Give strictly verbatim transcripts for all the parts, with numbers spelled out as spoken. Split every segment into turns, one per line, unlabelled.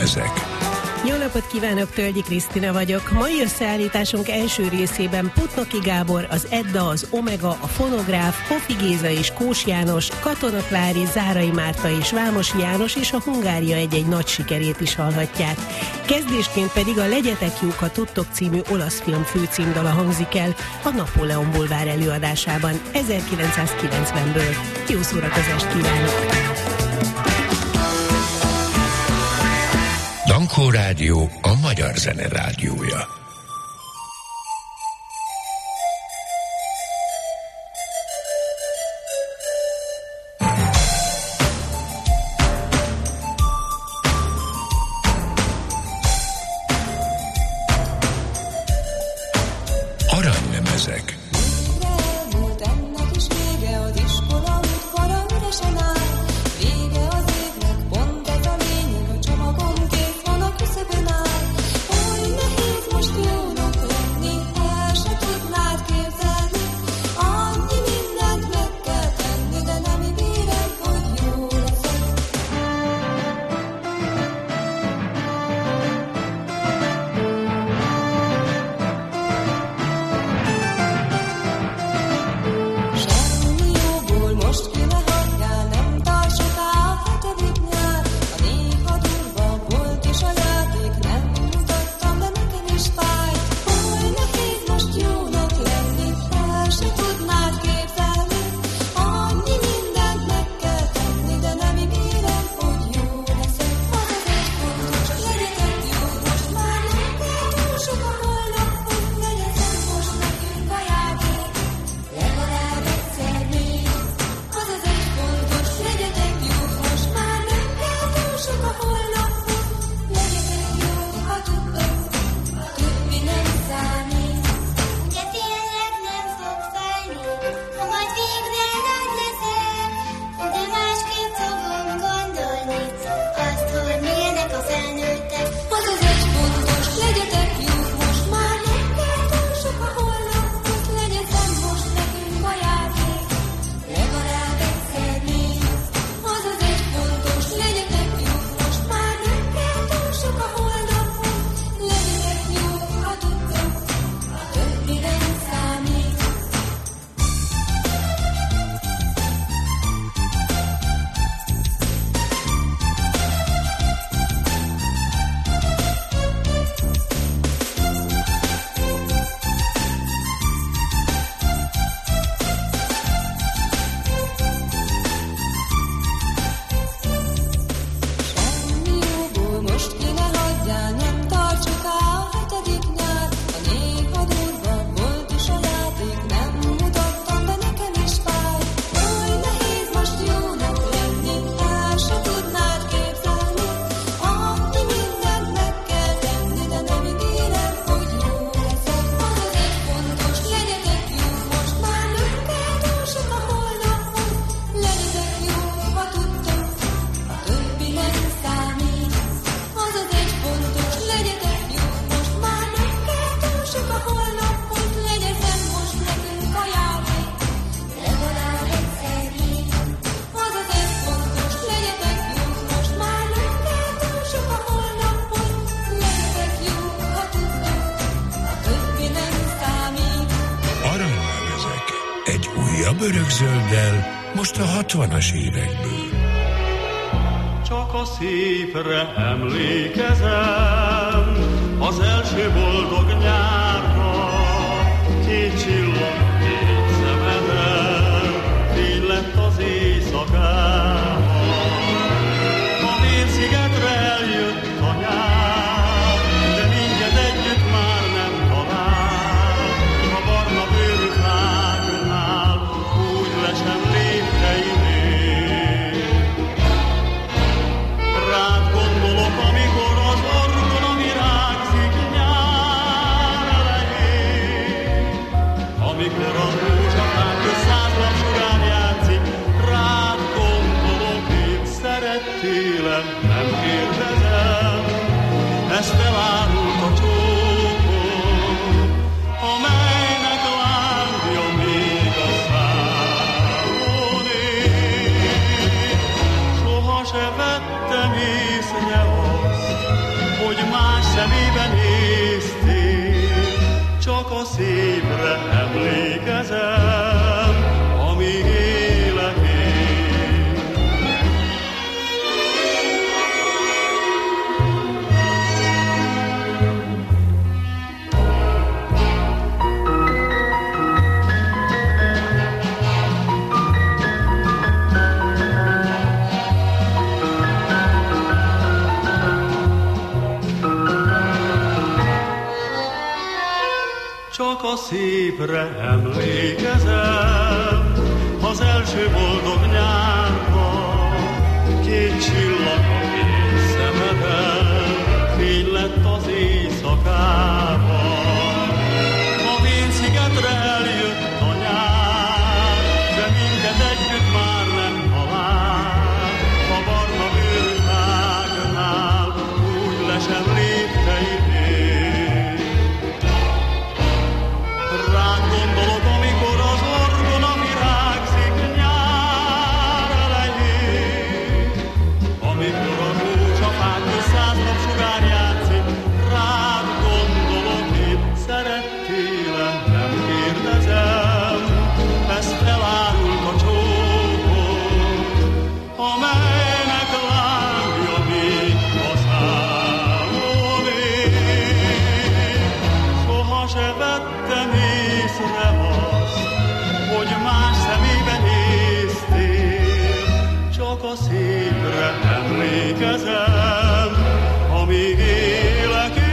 Aranylemezek.
Jó napot kívánok, Tölgyi Krisztina vagyok. Mai összeállításunk első részében Putnoki Gábor, az Edda, az Omega, a Fonográf, Hofi Géza és Kós János, Katona Klári, Zárai Márta és Vámosi János és a Hungária egy-egy nagy sikerét is hallhatják. Kezdésként pedig a Legyetek jók, ha tudtok című olasz film főcímdala hangzik el a Napóleon Bulvár előadásában ezerkilencszázkilencvenből. Jó szórakozást kívánok!
Dankó Rádió, a magyar zene rádiója. Aranylemezek. Örökzölddel, most a hatvanas évekből.
Csak a szépre emlékezem, az első boldog nyárra, két csillag, két szemeden, fény lett az éjszakában. A Mércigetre eljött a nyár, de minket együtt már nem talál, a barna bőrű fáknál, úgy le sem lépteinél. Rád gondolok, amikor az orgona virágzik nyár elején, amikor a rózsafák közszázlam sugár játszik. Rád gondolok, én szerettélem, nem kérdezem, ezt elárult a csókom, amelynek lángja még a számon ég. Soha se vettem észre azt, szemébe néztél, csak a szépre emlékezem, amíg élek én. Csak a szépre emlékezem, az első boldog nyárban, két csillag a két szemeden, fény lett az éjszakában. A Vén-szigetre eljött a nyár, de minket együtt már nem talál. A barna őrvágnál úgy le sem lépte idén. Rád gondolok, amikor az orgona virágzik nyár elején, amikor a rózsafák száz napsugár játszik. Rád gondolok, én szerettélem, nem kérdezem, ezt elárult a csókot, amelynek lángja még a számon ég. Soha se vettem észre azt, hogy más szemébe néztél, csak a szépre emlékezem, amíg élek én.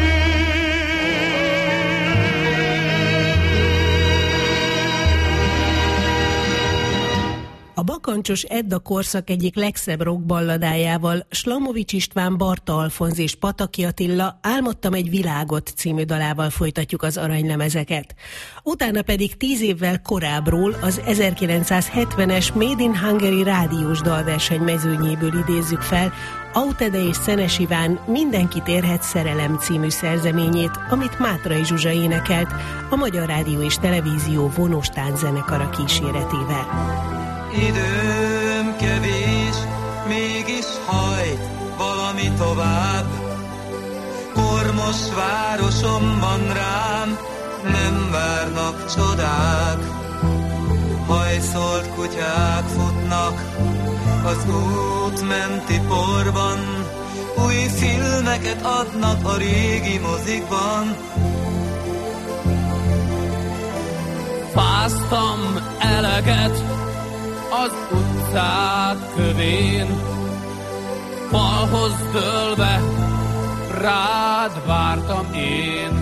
A bakancsos Edda korszak egyik legszebb rockballadájával, Slamovics István, Barta Alfonz és Pataki Attila Álmodtam egy világot című dalával folytatjuk az aranylemezeket. Utána pedig tíz évvel korábbról az ezerkilencszázhetvenes Made in Hungary rádiós dalverseny mezőnyéből idézzük fel Autede és Szenes Iván Mindenkit érhet szerelem című szerzeményét, amit Mátrai Zsuzsa énekelt a Magyar Rádió és Televízió vonós tánczenekara kíséretével.
Időm kevés, mégis hajt valami tovább. Kormos városom van rám, nem várnak csodák. Hajszolt kutyák futnak az út menti porban, új filmeket adnak a régi mozikban.
Fáztam eleget az utcák kövén, falhoz dőlve rád vártam én.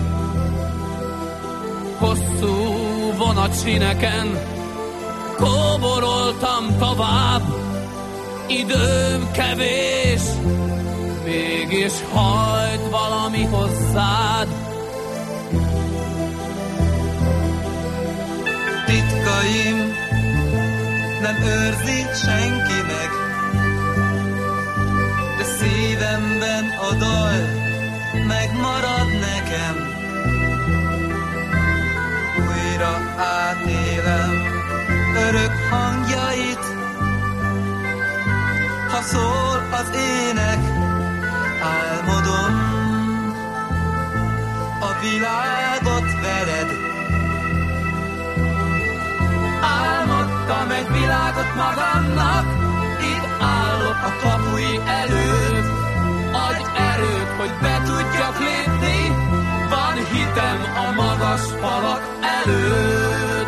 Hosszú vonatsineken kóboroltam tovább, időm kevés, mégis hajt valami hozzád.
Titkaim nem őrzi senki meg, de szívemben a dal megmarad nekem. Újra átélem örök hangjait, ha szól az ének, álmodom a világot veled. Álmodtam egy világot magamnak, itt állok a kapui előtt. Adj erőt, hogy be tudjak lépni, van hitem a magas falak előtt.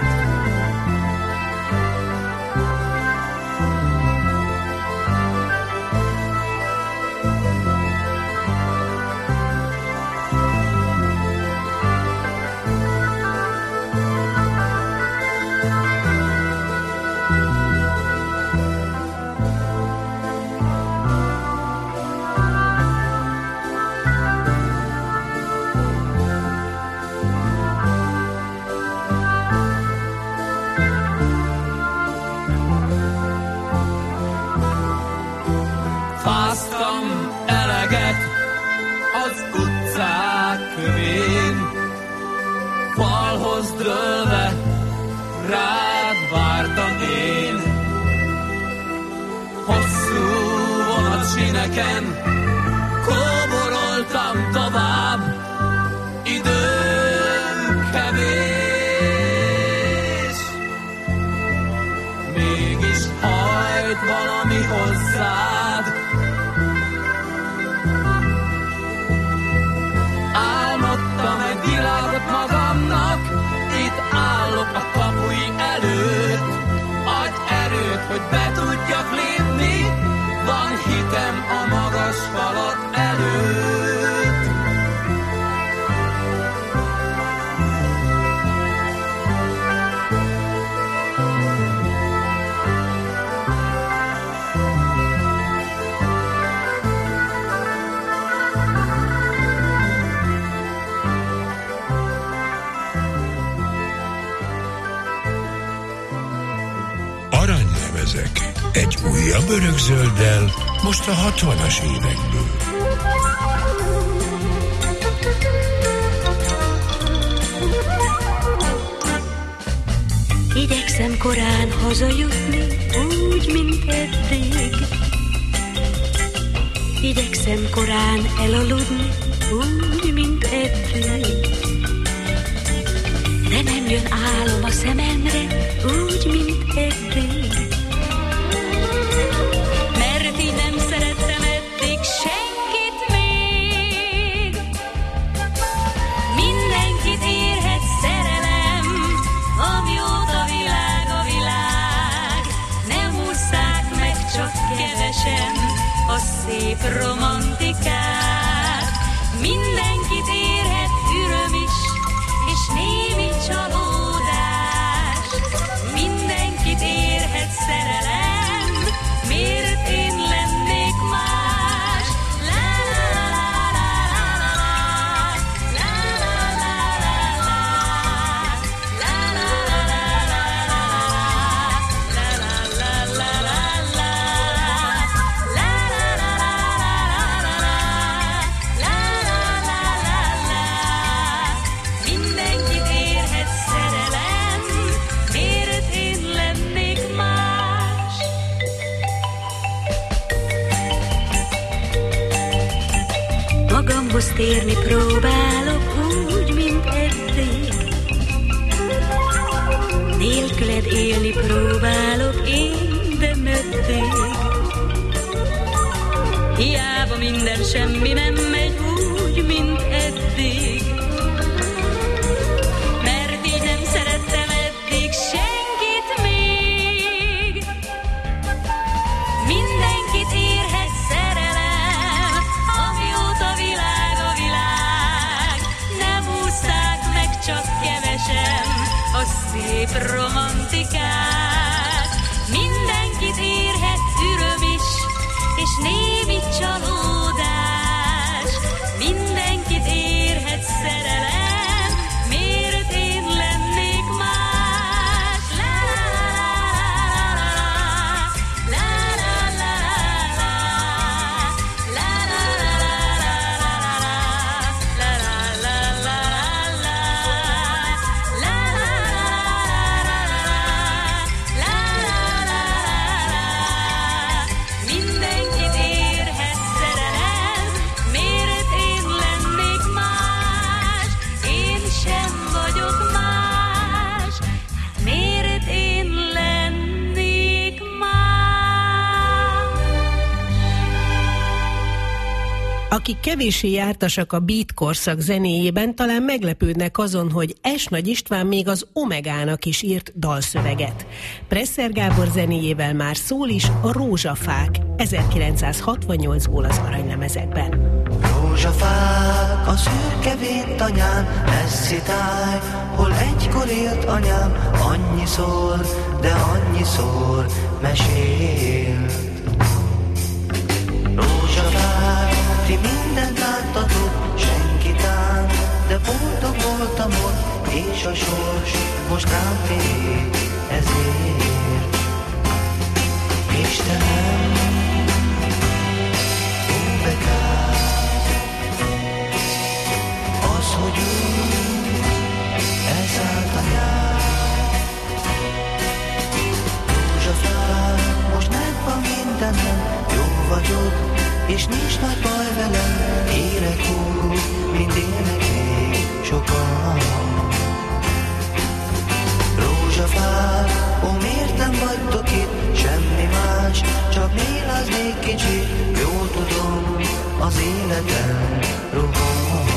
Fáztam eleget az utcák kövén, falhoz dőlve rád vártam én. Hosszú vonatsineken kóboroltam tovább,
Újabb örökzölddel, most a hatvanas évekből.
Igyekszem korán hazajutni, úgy, mint eddig. Igyekszem korán elaludni, úgy, mint eddig. De nem jön álom a szememre, úgy, mint eddig. Mert így nem szerettem eddig senkit még. Mindenkit érhet szerelem, amióta világ a világ. Nem ússzák meg csak kevesen a szép romantikát. Mindenkit érhet öröm is, és némi csalódás. Mindenkit érhet szerelem, miért én lennék más? La la la la la la Mindenkit érhet szerelem, miért én lennék más? Magamhoz térni próbálok úgy, mint eddig. Nélküled élni próbálok én, de meddig? Hiába minden semmi nem megy úgy, mint eddig. Mert így nem szerettem eddig senkit még. Mindenkit érhet szerelem, amióta világ a világ. Nem ússzák meg csak kevesen a szép romantikát. Mindenkit érhet öröm is, és némi csalódás. Mindenkit érhet szerelem, miért én lennék más? La la la la la la la la la la Mindenkit érhet szerelem, miért én lennék más? Én sem vagyok más, miért én lennék más?
Akik kevéssé jártasak a beat korszak zenéjében, talán meglepődnek azon, hogy S. Nagy István még az Omegának is írt dalszöveget. Presser Gábor zenéjével már szól is a Rózsafák ezerkilencszázhatvannyolcból az aranylemezekben.
Rózsafák a szürke véntanyán, messzi táj, hol egykor élt anyám, annyiszor, de annyiszor mesélt. Rózsafák, ti mindent láttatok, senkit ám, de boldog voltam ott, és a sors most rám fél, ezért. Istenem, Omegát, az, hogy úgy elszállt a nyár. Rózsafák, most megvan mindenem, jó vagyok, és nincs nagy baj velem, élek úgy, mint élnek még sokan. Rózsafák, ó, miért nem vagytok itt, semmi más, csak méláznék kicsit, jól tudom, az életem rohan.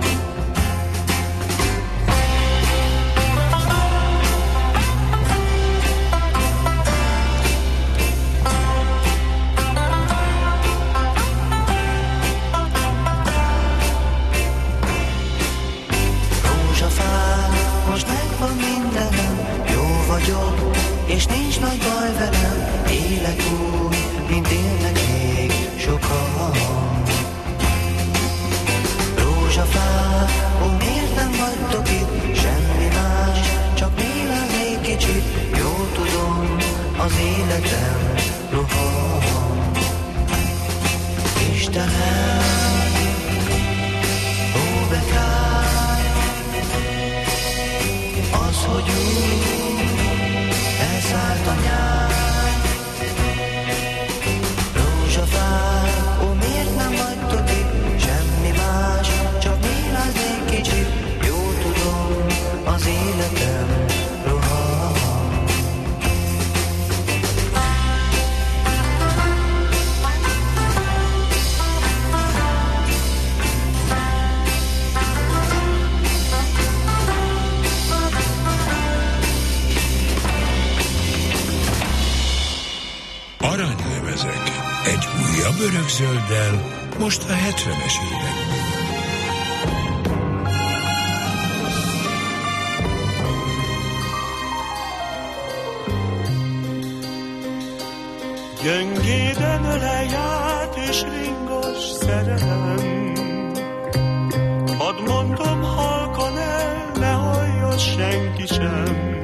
És nincs nagy baj velem, élek úgy, mint élnek még sokan.
Örökzölddel, most a hetvenes években.
Gyöngéden ölelj át és ringos szerelem. Hadd mondom halkan el, ne hallja senki sem.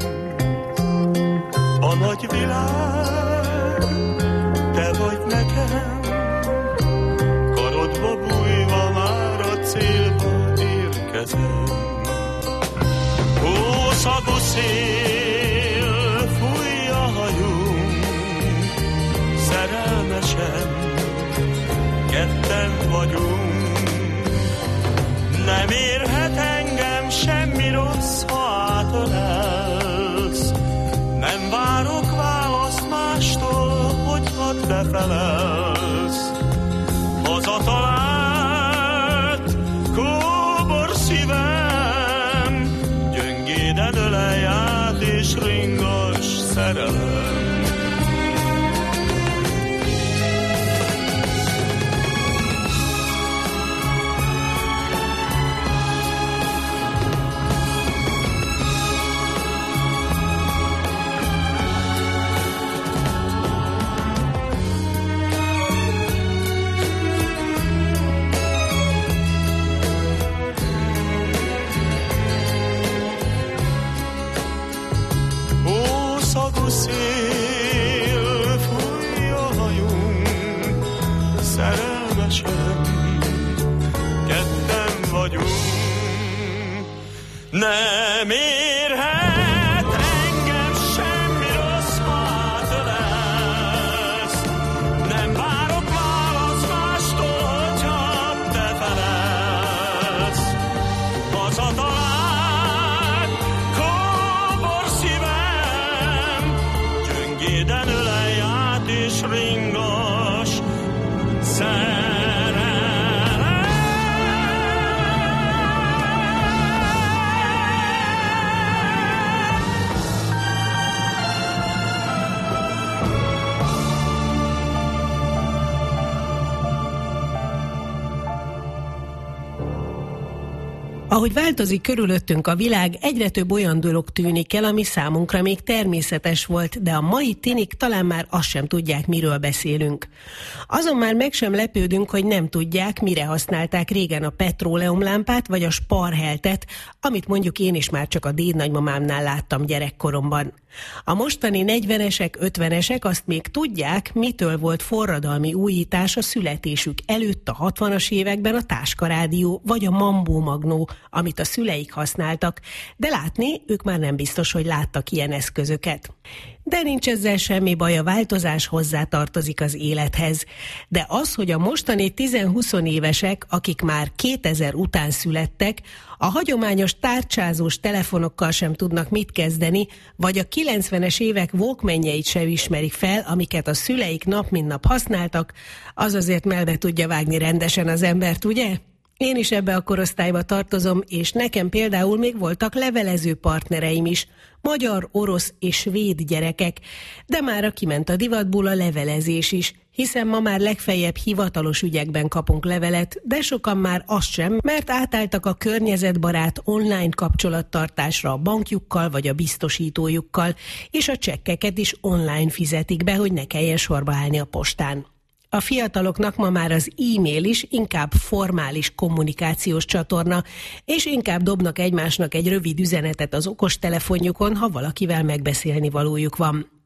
A nagy világ, te vagy nekem. Karodba bújva már a célba érkezem. Ó, szagú szél, fújj a hajunk, szerelmesen, ketten vagyunk. Nem érhet engem semmi rossz, ha átölelsz. Nem várok választ mástól, hogy hadd befelelsz. Hazatalált kóbor szívem, gyöngéden ölelj át és ringos szerelem. Szél, fújj a hajunk, szerelmesen, ketten vagyunk. Nem érhet engem semmi rossz, ha átölelsz. Nem várok választ mástól, hogyha te felelsz. Hazatalált kóbor szívem, gyöngéden ölelj át és ringos szerelem.
Ahogy változik körülöttünk a világ, egyre több olyan dolog tűnik el, ami számunkra még természetes volt, de a mai tinik talán már azt sem tudják, miről beszélünk. Azon már meg sem lepődünk, hogy nem tudják, mire használták régen a petróleumlámpát vagy a sparheltet, amit mondjuk én is már csak a dédnagymamámnál láttam gyerekkoromban. A mostani negyvenesek, ötvenesek azt még tudják, mitől volt forradalmi újítás a születésük előtt a hatvanas években a táskarádió vagy a Mambó Magnó, amit a szüleik használtak, de látni ők már nem biztos, hogy láttak ilyen eszközöket. De nincs ezzel semmi baj, a változás hozzátartozik az élethez. De az, hogy a mostani tíz-húsz évesek, akik már kétezer után születtek, a hagyományos tárcsázós telefonokkal sem tudnak mit kezdeni, vagy a kilencvenes évek walkmanjeit sem ismerik fel, amiket a szüleik nap mint nap használtak, az azért melbe tudja vágni rendesen az embert, ugye? Én is ebbe a korosztályba tartozom, és nekem például még voltak levelező partnereim is, magyar, orosz és svéd gyerekek, de mára kiment a divatból a levelezés is, hiszen ma már legfeljebb hivatalos ügyekben kapunk levelet, de sokan már azt sem, mert átálltak a környezetbarát online kapcsolattartásra a bankjukkal vagy a biztosítójukkal, és a csekkeket is online fizetik be, hogy ne kelljen sorba állni a postán. A fiataloknak ma már az e-mail is inkább formális kommunikációs csatorna, és inkább dobnak egymásnak egy rövid üzenetet az okostelefonjukon, ha valakivel megbeszélni valójuk van.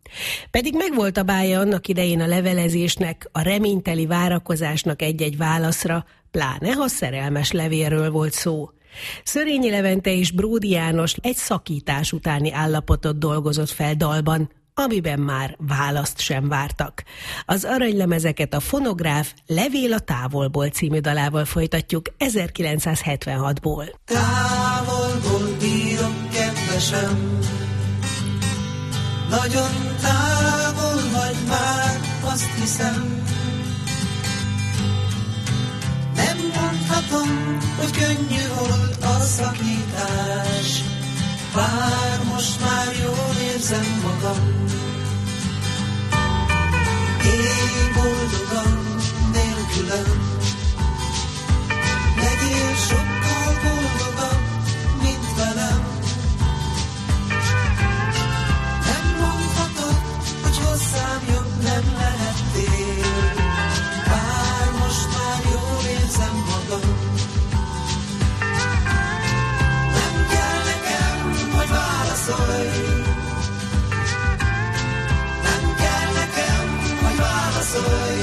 Pedig megvolt a bája annak idején a levelezésnek, a reményteli várakozásnak egy-egy válaszra, pláne ha szerelmes levélről volt szó. Szörényi Levente és Bródi János egy szakítás utáni állapotot dolgozott fel dalban, amiben már választ sem vártak. Az aranylemezeket a Fonográf Levél a távolból című dalával folytatjuk ezerkilencszázhetvenhatból.
Távolból írok, kedvesem, nagyon távol vagy már, azt hiszem. Nem mondhatom, hogy könnyű volt a szakítás, bár most már jól érzem magam. Élj boldogan nélkülem, legyél sokkal boldogabb, mint velem. Nem mondhatod, hogy hozzám jobb nem lehettél, bár most már jól érzem magam. Nem kell nekem, hogy válaszolj, nem kell nekem, hogy válaszolj,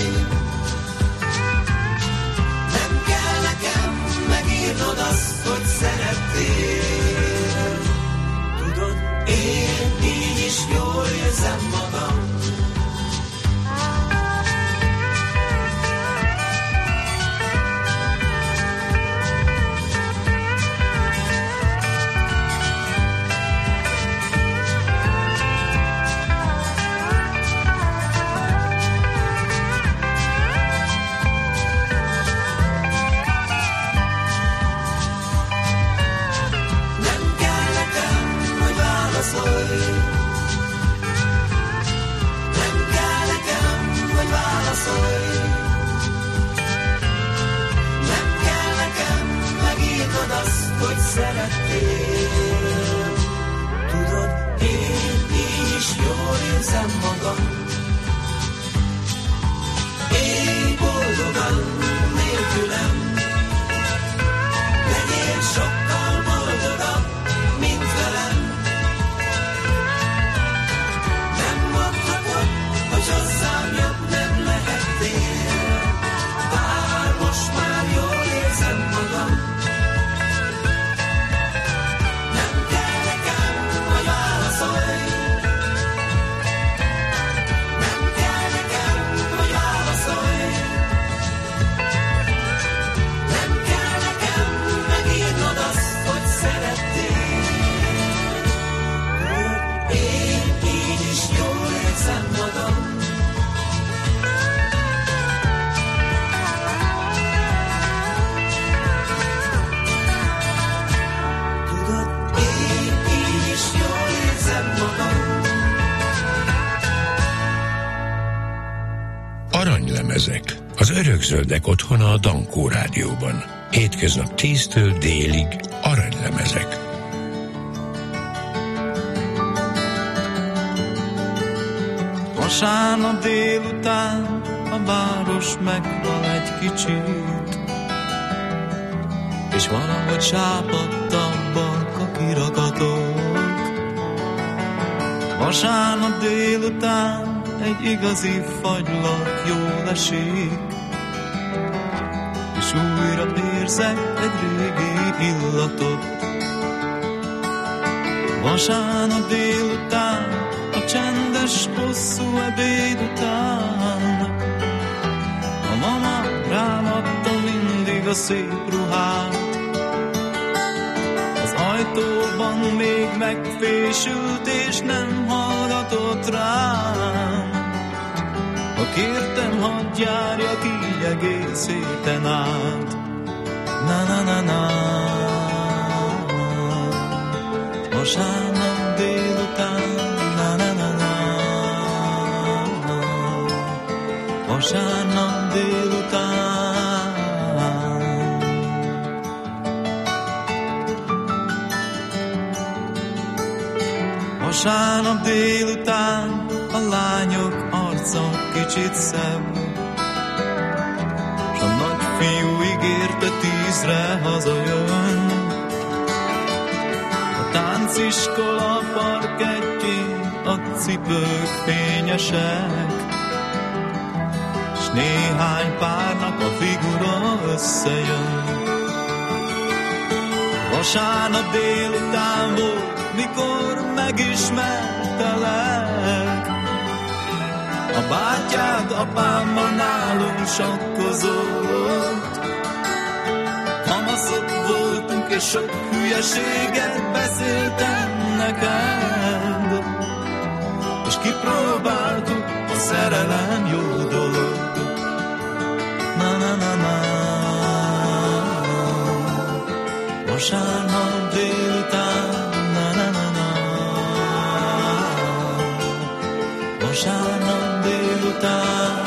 nem kell nekem megírnod azt, hogy szerettél. Tudod, én így is jól érzem magam.
Aranylemezek, az örökzöldek otthona a Dankó Rádióban. Hétköznap tíztől délig aranylemezek.
Vasárnap délután a város meghal egy kicsit, és valahogy sápadtabbak a kirakatok. Vasárnap délután egy igazi fagylak jól esik, és újra érzek egy régi illatot. Vasárnap délután, a csendes, hosszú ebéd után, a mama rám adta mindig a szép ruhát. Az ajtóban még megfésült, és nem hallgatott rám. Ha kértem, hadd járjak így egész héten át. Na-na-na-na. Vasárnap délután, na-na-na-na. Vasárnap délután. Vasárnap délután a lányok arca kicsit szebb, s a nagyfiú ígérte tízre hazajön. A tánciskola parkettjén a cipők fényesek, s néhány párnak a figura összejön. Vasárnap délután volt, mikor megismertelek. A bátyád apámmal nálunk sakkozott. Kamaszok voltunk, és sok hülyeséget beszéltem neked, és kipróbáltuk, a szerelem jó dolog. Na-na-na-na. Vasárnap délután, na-na-na-na. Vasárnap délután.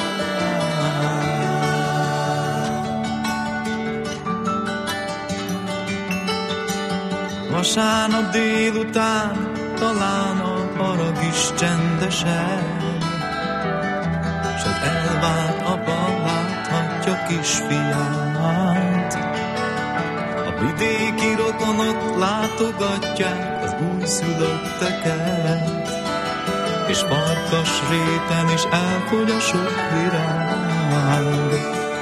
Vasárnap délután, talán a harag is csendesebb, s az elvált apa láthatja kisfiát. A vidéki rokonok látogatják az újszülötteket, és farkas réten is elfogy a sok virág.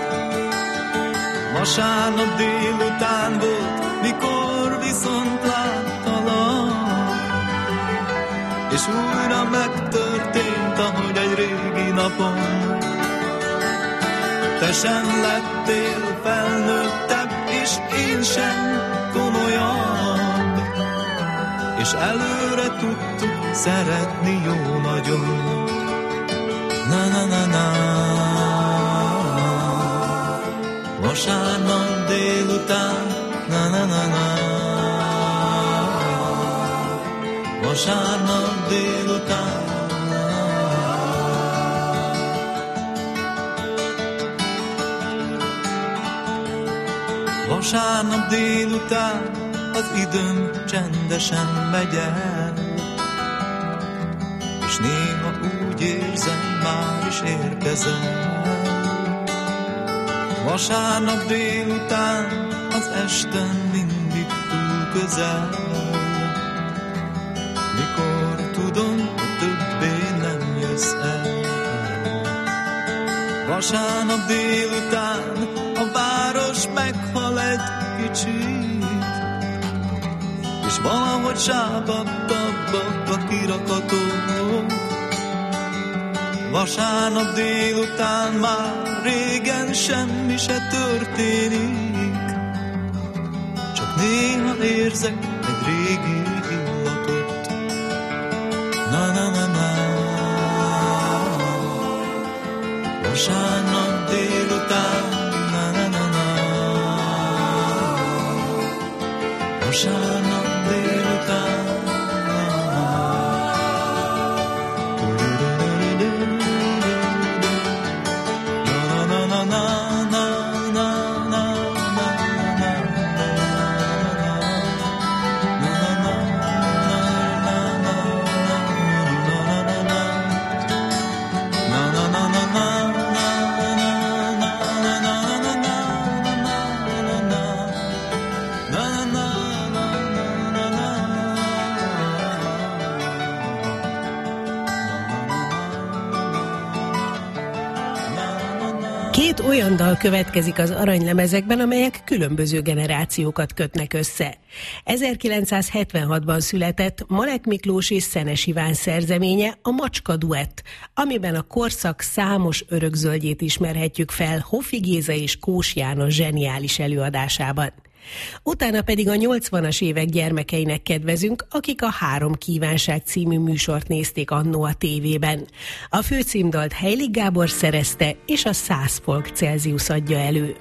Vasárnap délután volt, mikor viszont láttalak, és újra megtörtént, ahogy egy régi napon. Te sem lettél felnőttebb, és én sem komolyabb, és előre tudtuk szeretni jó nagyon. Na-na-na-na. Vasárnap délután, na-na-na-na. Vasárnap délután. Vasárnap délután az időm csendesen megy el, és néha úgy érzem, már is érkezem. Vasárnap délután az esten mindig túl közel, mikor tudom, hogy többé nem jössz el. Vasárnap délután a város meghal egy kicsit, és valahogy zsábadtabbak a kirakatok. Vasárnap délután már régen semmi se történik, csak néha érzek egy régi illatot. Na-na-na-na. Vasárnap délután, na-na-na-na. Vasárnap délután.
Két olyan dal következik az aranylemezekben, amelyek különböző generációkat kötnek össze. ezerkilencszázhetvenhatban született Malek Miklós és Szenes Iván szerzeménye, a Macska duett, amiben a korszak számos örökzöldjét ismerhetjük fel Hofi Géza és Kós János zseniális előadásában. Utána pedig a nyolcvanas évek gyermekeinek kedvezünk, akik a Három kívánság című műsort nézték annó a tévében. A főcímdalt Heilig Gábor szerezte, és a száz Folk Celsius adja elő.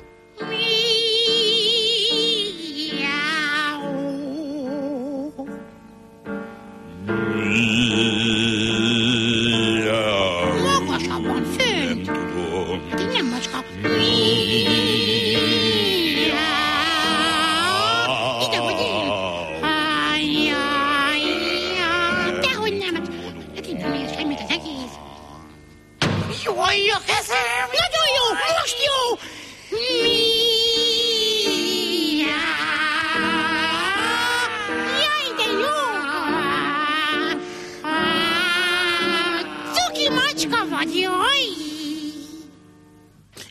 Magasabban, fönt! Nem tudom. Hát így nem macska. Jaj, a kezem! Nagyon jó! Most jó!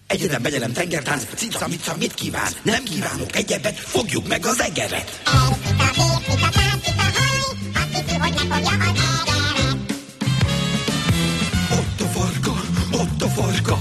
Egyedem, begyelem, tengertánc, cica, mica, mit kíván? Nem kívánok egyebet, fogjuk meg az egeret. Ott a farka, ott a farka.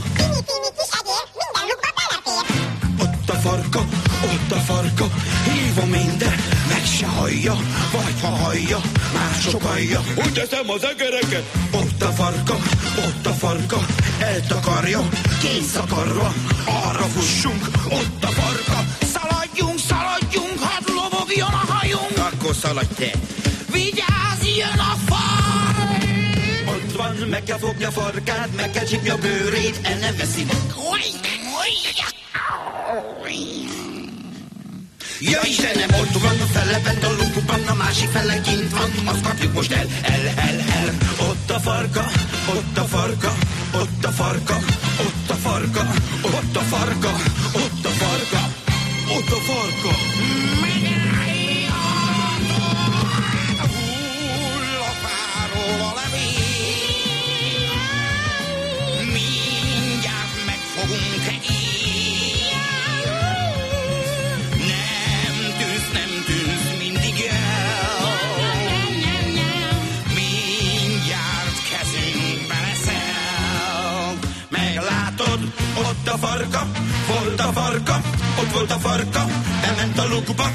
Ott a farka, ott a farka. Hívom minden, meg se hallja, vagy ha hallja, mások hallja. Úgy teszem az egereket. Ott a farka, ott a farka. Eltakarja, kényszakarva, arra fussunk. Ott a farka. Szaladjunk, szaladjunk, hadd lobogjon a hajunk. Akkor szaladj te. Vigyázz, jön a far. Ott van, meg kell fogni a farkát, meg kell csípni a bőrét, el nem veszi meg. Ja Istenem, ott van a fele, bent a lukban, a másik fele kint van, azt kapjuk most el, el, el, el. Ott a farka, ott a farka, ott a farka, ott a farka, ott a farka, ott a farka, ott a farka. Hull a fáról a levél, mindjárt megfogunk egy. Ott a farka, volt a farka, ott volt a farka, bement a lukba.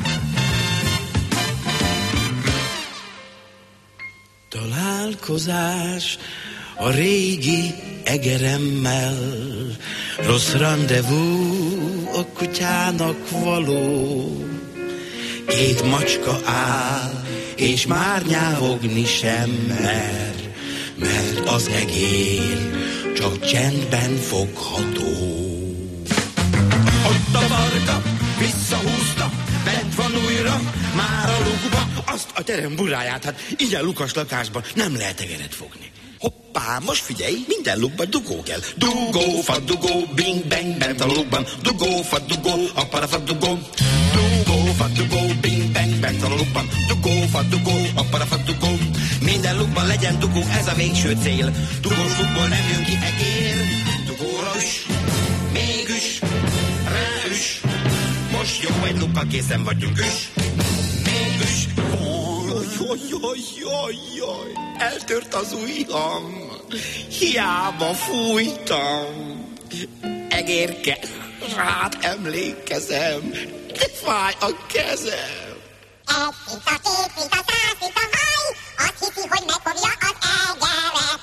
Találkozás a régi egeremmel, rossz rendezvú a kutyának való. Két macska áll, és már nyávogni sem mer, mert az egér csak csendben fogható. Ott a farka, visszahúzta, bent van újra, már a lukba. Azt a terem buráját, hát ilyen lukas lakásban nem lehet egeret fogni. Hoppá, most figyelj, minden lukban dugó kell. Dugó, fa, dugó, bing, bang, bent a lukban. Dugó, fa, dugó, appara, fa, dugó. Dugó, fa, dugó, bing, bang, bent a lukban. Dugó, fa, dugó, appara, fa, dugó. Minden lukban legyen dugó, ez a végső cél. Dugós lukból nem jön ki egér. Dugóra üs, még üs, rá üs. Most jó, egy lukkal készen vagyunk, üs, még üs. Jaj, jaj, jaj, jaj, eltört az ujjam, hiába fújtam. Egérke, rád emlékezem, de fáj a kezem.
Egy szita, két szita, száz szita haj, azt hiszi, hogy megfogja az egeret.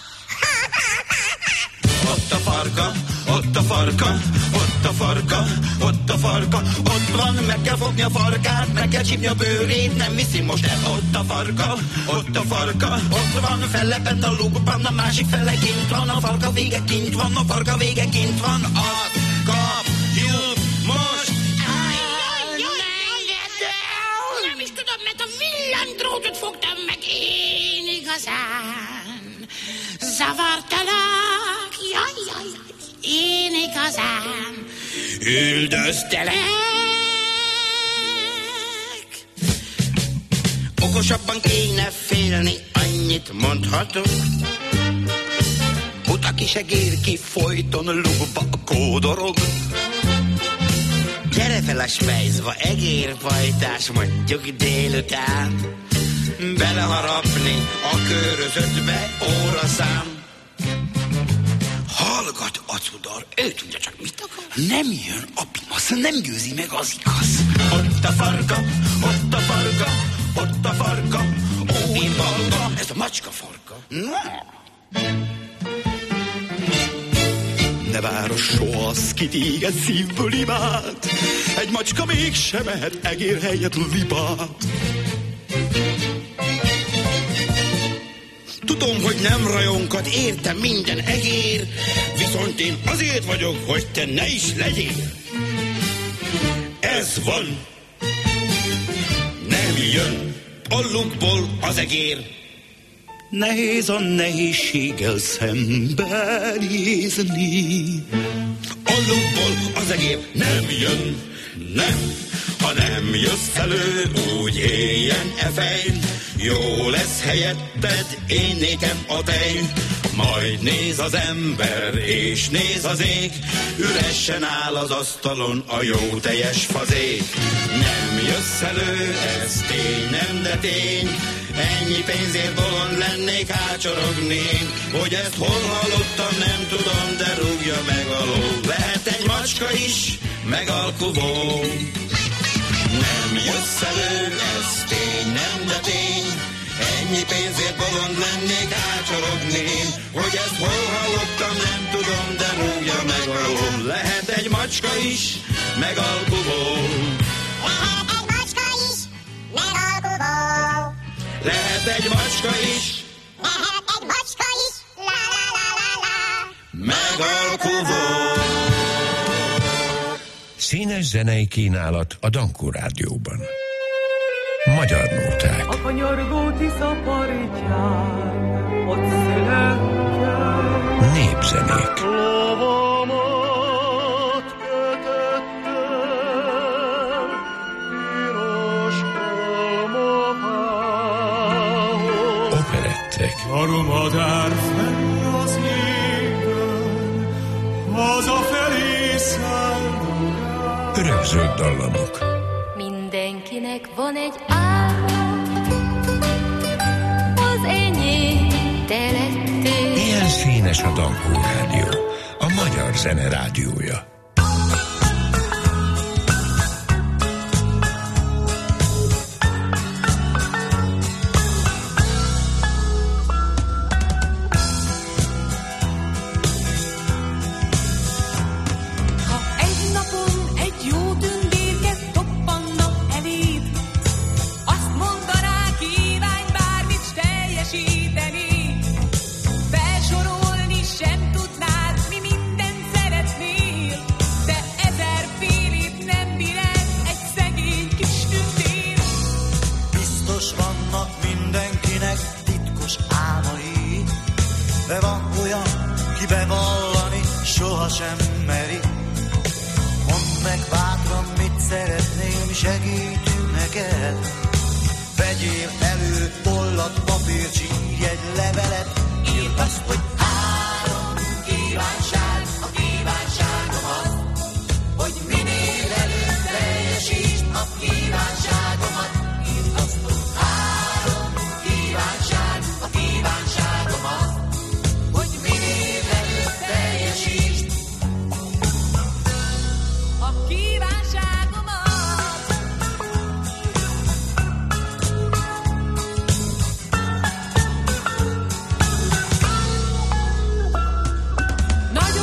Ott a farka, ott a farka, ott a farka, ott a farka. Ott van, meg kell fogni a farkát, meg kell csípni a bőrét, nem viszi most el. Ott a farka, ott a farka, ott van, fele bent a lukban, a másik fele kint van, a farka vége kint van, a farka vége kint van. Azt kapjuk most.
Nem is tudom, mert a villámdrótot fogtam meg én igazán. Zavartalak, jaj, jaj, jaj, én igazán.
Üldöztelek. Okosabban kéne félni, annyit mondhatok. Buta kis egér ki folyton lukba kódorog. Gyere fel a spejzba, egérfajtás, mondjuk délután. Beleharapni a körözöttbe óraszám. Hallgat, acudar, ő tudja csak mit akar. Nem jön a pimasz, nem győzi meg az igaz. Ott a farka, ott a farka, ott a farka, ó, én balga, ez a macska farka. Na. Ne város soha az, ki téged szívből imád. Egy macska mégsem mehet egér helyett libát. Tudom, hogy nem rajonkad, értem minden egér, viszont én azért vagyok, hogy te ne is legyél. Ez van. Nem jön a lukból az egér. Nehéz a nehézséggel szembenézni. A lukból az egér nem jön, nem. Ha nem jössz elő, úgy éljen e fejn, jó lesz helyetted, én nékem a tej. Majd néz az ember, és néz az ég, üresen áll az asztalon a jó teljes fazék. Nem jössz elő, ez tény, nem de tény, ennyi pénzért bolond lennék, ácsorogni én. Hogy ezt hol hallottam, nem tudom, de rúgja meg a ló. Lehet egy macska is, meg alkuvó. Nem jössz elő, ez tény, nem de tény, ennyi pénzért bolond lennék, ácsorogni én. Hogy ezt hol hallottam, nem tudom, de rúgja meg a ló. Lehet egy macska is, meg alkuvó.
Lehet egy macska is, meg alkuvó.
Lehet egy macska is,
Lehet egy macska is, la la la la la.
meg alkuvó.
Színes zenei kínálat a Dankó Rádióban. Magyar nóták.
A kanyargó Tisza partján, ott születtem.
Népzenék.
Lovamat kötöttem piros pálmafához.
Operettek.
Armadár fenn az égen, hazafelé szállunk.
Örökzöld dallamok.
Mindenkinek van egy álma, az enyém te lettél.
Ilyen színes a Dankó Rádió, a magyar zene rádiója.
Nagyon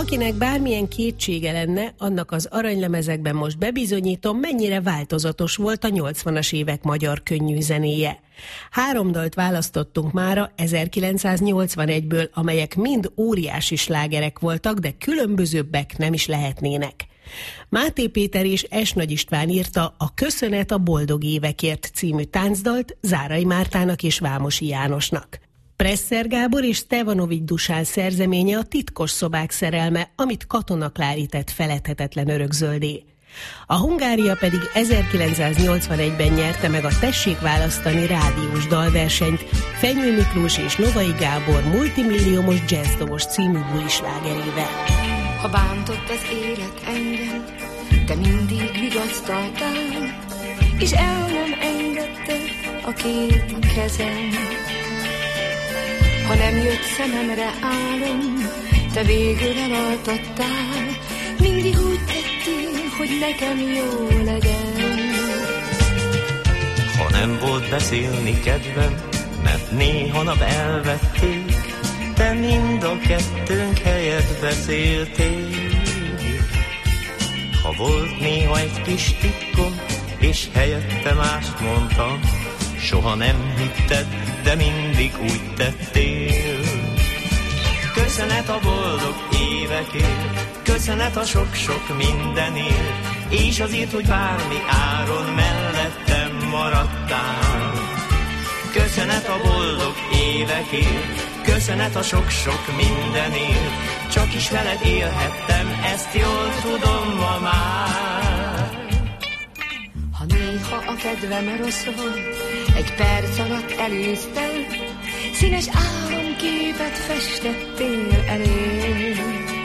Akinek bármilyen kétsége lenne, annak az aranylemezekben most bebizonyítom, mennyire változatos volt a nyolcvanas évek magyar könnyűzenéje. Három dalt választottunk mára ezerkilencszáznyolcvanegyből, amelyek mind óriási slágerek voltak, de különbözőbbek nem is lehetnének. Máté Péter és Es Nagy István írta a Köszönet a boldog évekért című táncdalt Zárai Mártának és Vámosi Jánosnak. Presser Gábor és Stevanovics Dusán szerzeménye a Titkos szobák szerelme, amit Katona Klári tett feledhetetlen örökzöldé. A Hungária pedig ezerkilencszáznyolcvanegyben nyerte meg a Tessék választani rádiós dalversenyt Fenyő Miklós és Novai Gábor multimilliómos jazzdobos című bulislágerével.
Ha bántott az élet engem, te mindig vigasztaltál, és el nem engedte a két kezem. Ha nem jött szememre álom, te végül elaltattál, mindig úgy tettél, hogy nekem jó legyen.
Ha nem volt beszélni kedvem, mert néha nap elvették, te mind a kettőnk helyet beszéltél. Ha volt néha egy kis titkom, és helyette mást mondtam, soha nem hitted, de mindig úgy tettél. Köszönet a boldog évekért, köszönet a sok-sok mindenért, és azért, hogy bármi áron mellettem maradtál. Köszönet a boldog évekért, köszönet a sok-sok mindenért, csak is veled élhettem, ezt jól tudom ma már.
Ha néha a kedvem rossz volt, egy perc alatt elűztem, színes álomképet festettél elé.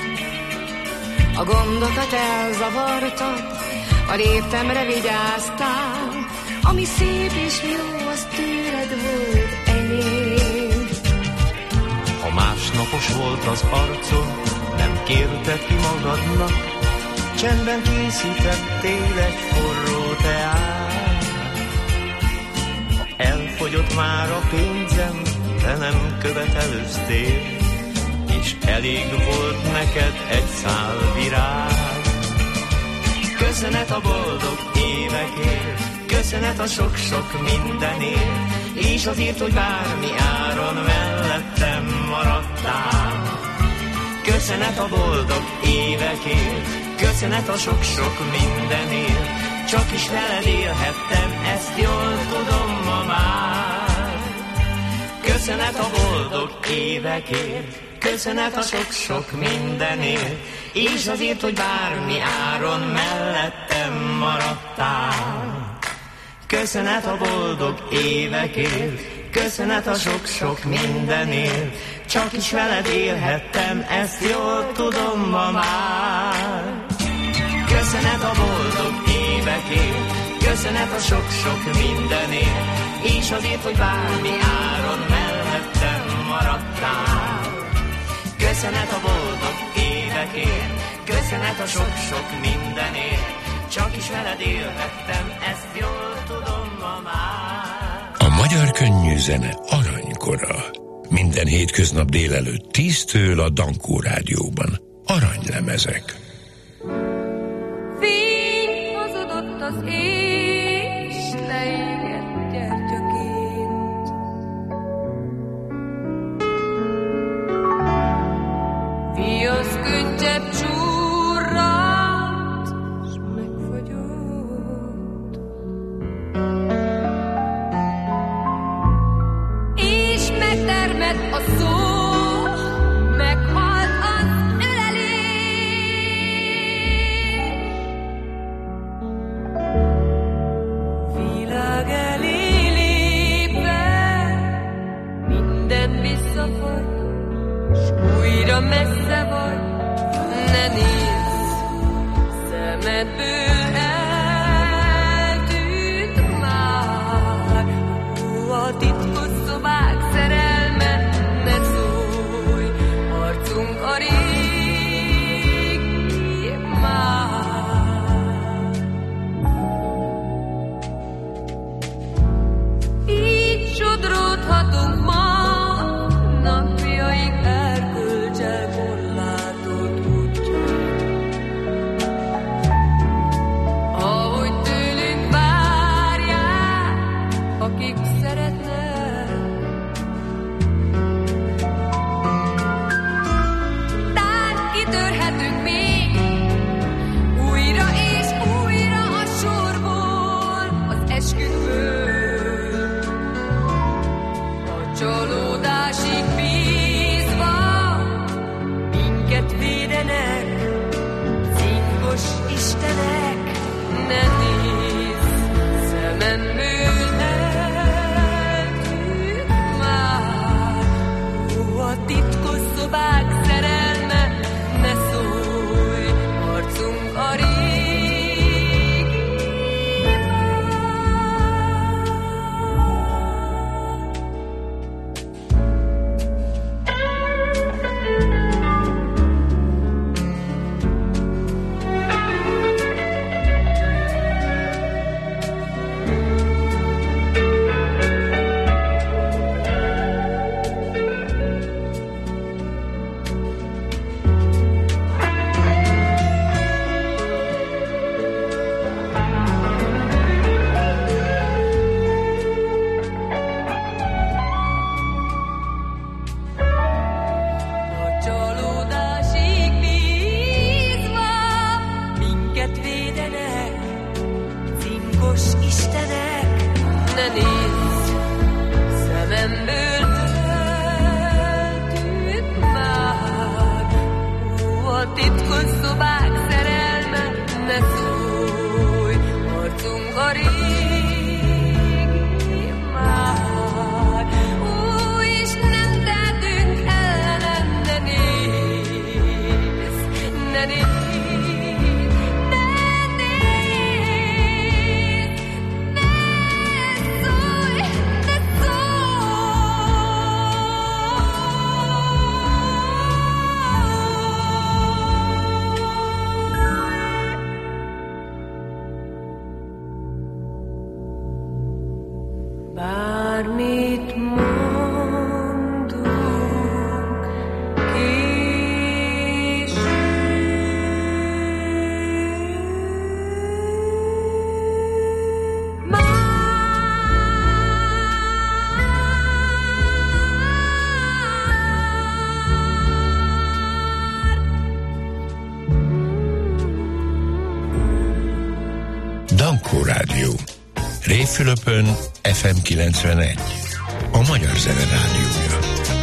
A gondokat elzavartad, a léptemre vigyáztál, ami szép és jó, az tőled volt enyém.
Ha másnapos volt az arcod, nem kérted ki magadnak, csendben készítettél egy forró teát. Ha elfogyott már a pénzem, te nem követelőztél, és elég volt neked egy szál virág. Köszönet a boldog évekért, köszönet a sok-sok mindenért, és azért, hogy bármi áron mellettem maradtál. Köszönet a boldog évekért, köszönet a sok-sok mindenért, csak is veled élhettem, ezt jól tudom ma már. Köszönet a boldog évekért, köszönet a sok-sok mindenért, és azért, hogy bármi áron mellettem maradtál. Köszönet a boldog évekért, köszönet a sok-sok mindenért, csak is veled élhettem, ezt jól tudom ma már. Köszönet a boldog évekért, köszönet a sok-sok mindenért, és azért, hogy bármi áron mellettem maradtál. Köszönet a boldog évekért, köszönet a sok-sok mindenért, csak is veled élhettem, ezt jól tudom ma már.
A magyar könnyűzene aranykora. Minden hétköznap délelőtt tíztől a Dankó Rádióban. Aranylemezek.
Fény hazudott az és leégett gyertyaként. Viasz könnyebb csúrrat, s megfagyott. És megtermett a szó, meghalt az ölelés. Világ elé lépve minden visszafagy, s újra messze vagy, ne nézz, szemedből eltűnt már. Ó, a titkos szobák szerelme, ne szólj, arcunk a régi már. Így sodródhatunk ma, napjaink erkölcsel korlátolt út szeretnek. Tán kitörhetünk még újra és újra a sorból, az esküvőből. A csalódásig bízva minket védenek, cinkos istenek. Ne nézz, szememből eltűnt már. Ó, a titkos szobák szerelme, ne szólj, arcunk a régi már. Ó, és nem tehetünk ellen, ne nézz, ne nézz. Bármit mondunk, késő.
Dankó Rádió. Révfülöpön ef em kilencvenegy. A Magyar Zene Rádiója.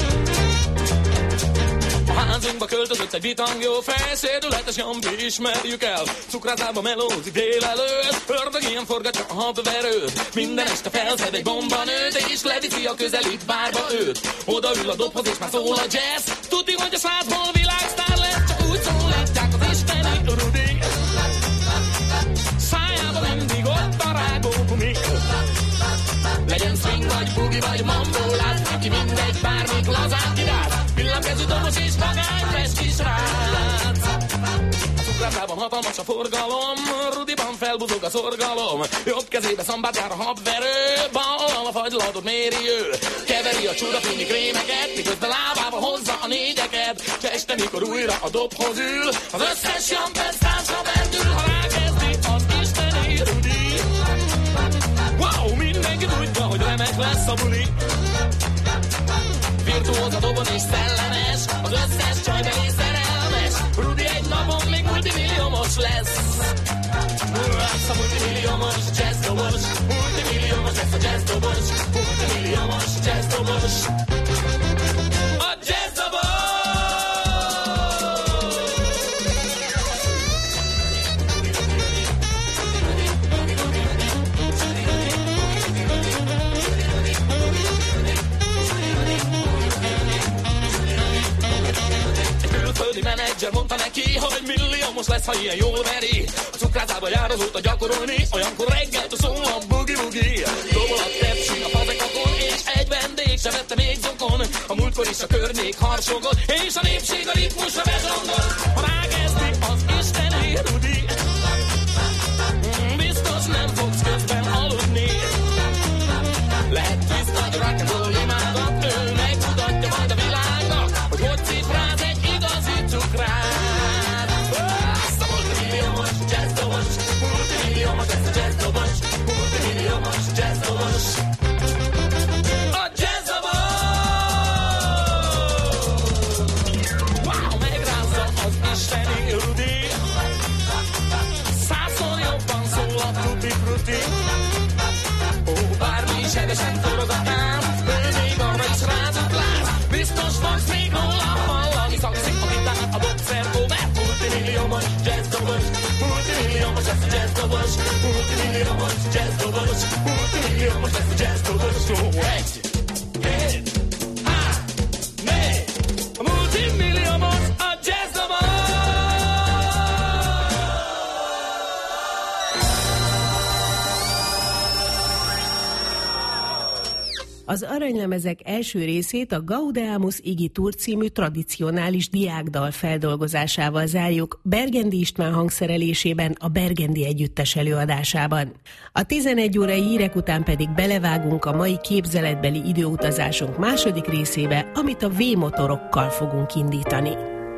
A házunkba költözött egy bitang jó fej, szédületes Jambi, ismerjük el. Cukrászában melózik délelőtt, ördög ilyen forgatja a habverőt. Minden este felszed egy bombanőt, és leviszi a közelít bárba őt. Oda ül a dobhoz, és már szól a jazz. Tudni, hogy a százból világsztár lesz, csak úgy szólítják az isteni Rudi. Szájában mindig ott a rágógumi. Legyen swing, vagy bugi, vagy mambo, lát neki mindegy, bármit lazán kiráz. Villámkezű dobos és vagány, fes kis rác. A cukrászában hatalmas a forgalom, Rudiban felbuzog a szorgalom. Jobb kezébe szambát jár a habverő, bal a fagylatot méri ő. Keveri a csodafényi krémeket, miközben lábába hozza a négyeket. S este, mikor újra a dobhoz ül, az összes jampesz társra berdül, ha rákezdi az isteni Rudi. Wow, mindenki tudja, hogy remek lesz a buli. Virtuóz a dobon és szellemes, az összes csaj belé szerelmes. Rudi egy napon még multimilliómos lesz. Lesz a multimilliómos jazzdobos, multimilliómos lesz a jazzdobos, multimilliómos jazzdobos. A jazzdobos! Menedzser mondta neki, hogy milliómos lesz, ha ilyen jól veri. A cukrászába jár azóta gyakorolni, olyankor reggeltől szól a bugi-bugi. Dobol a tepsi a fazekakon, és egy vendég se vette még zokon. A múltkor is a környék harsogott, és a népség a ritmusra bezsongol. Ha rákezdi az isteni Rudi, biztos nem fogsz közben aludni. Lehet twist nagy rock'n'roll imádat, ő megmutatja majd a világnak, hogy hogy cifráz egy igazi cukrát. Azt a multimilliómos jazzdobos, multimilliómos lesz a jazzdobos, multimilliómos jazzdobos. sebesen forgatán, ő még arra is rázott láz. Biztos fogsz még róla hallani, szakszik a gitár, a boxergó, mert multimilliómos jazzdobos, multimilliómos lesz a jazzdobos, multimilliómos jazzdobos, multimilliómos lesz a jazzdobos. Jó, egy, két, há, négy, a multimilliómos a jazzdobos.
Az aranylemezek első részét a Gaudeamus Igitur című tradicionális diákdal feldolgozásával zárjuk Bergendi István hangszerelésében a Bergendi Együttes előadásában. A tizenegy órai hírek után pedig belevágunk a mai képzeletbeli időutazásunk második részébe, amit a V-motorokkal fogunk indítani.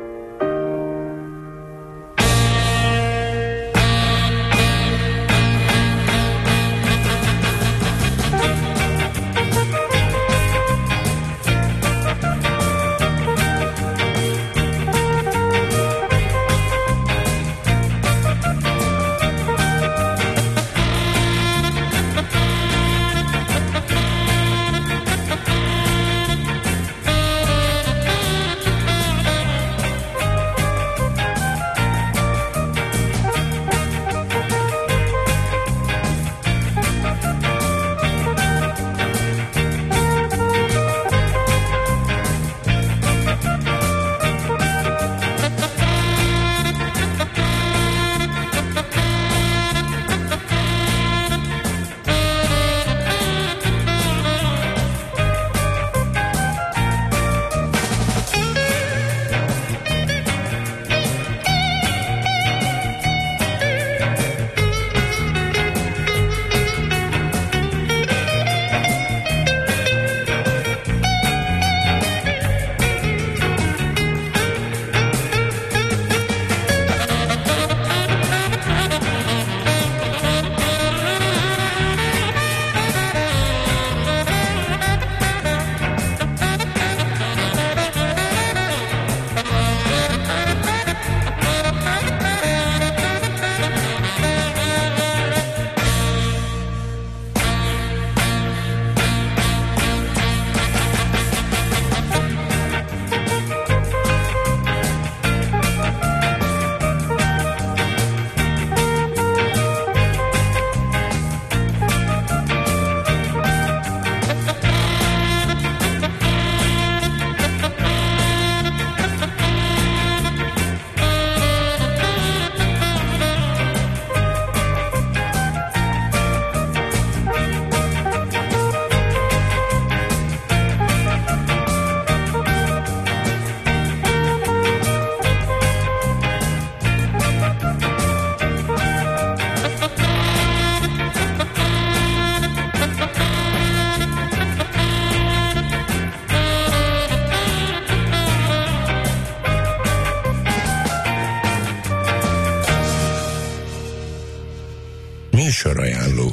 Műsorajánló.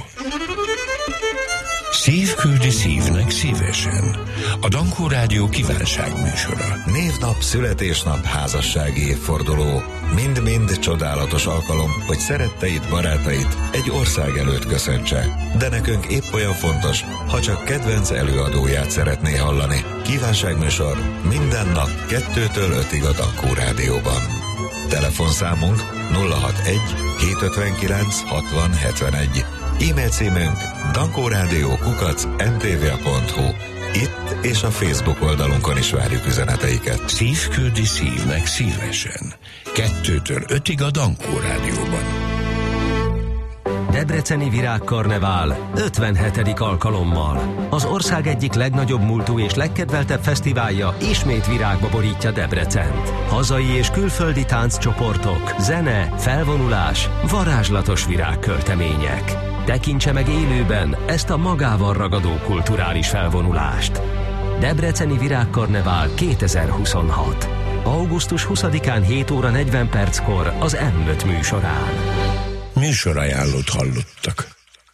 Szív küldi szívnek szívesen. A Dankó Rádió kívánságműsora.
Névnap, születésnap, házassági évforduló. Mind-mind csodálatos alkalom, hogy szeretteit, barátait egy ország előtt köszöntse. De nekünk épp olyan fontos, ha csak kedvenc előadóját szeretné hallani. Kívánságműsor minden nap kettőtől ötig a Dankó Rádióban. Telefonszámunk nulla hatvanegy hétszázötvenkilenc hatvan hetvenegy. E-mail címünk dankórádió kukac em té vé pont hu. Itt és a Facebook oldalunkon is várjuk üzeneteiket.
Szív küldi szívnek szívesen. Kettőtől ötig a Dankó Rádióban.
Debreceni Virágkarnevál ötvenhetedik alkalommal. Az ország egyik legnagyobb múltú és legkedveltebb fesztiválja ismét virágba borítja Debrecent. Hazai és külföldi tánccsoportok, zene, felvonulás, varázslatos virágköltemények. Tekintse meg élőben ezt a magával ragadó kulturális felvonulást. Debreceni Virágkarnevál kétezer-huszonhat. augusztus huszadikán hét óra negyven perckor az em öt műsorán.
Műsorajánlót hallottak.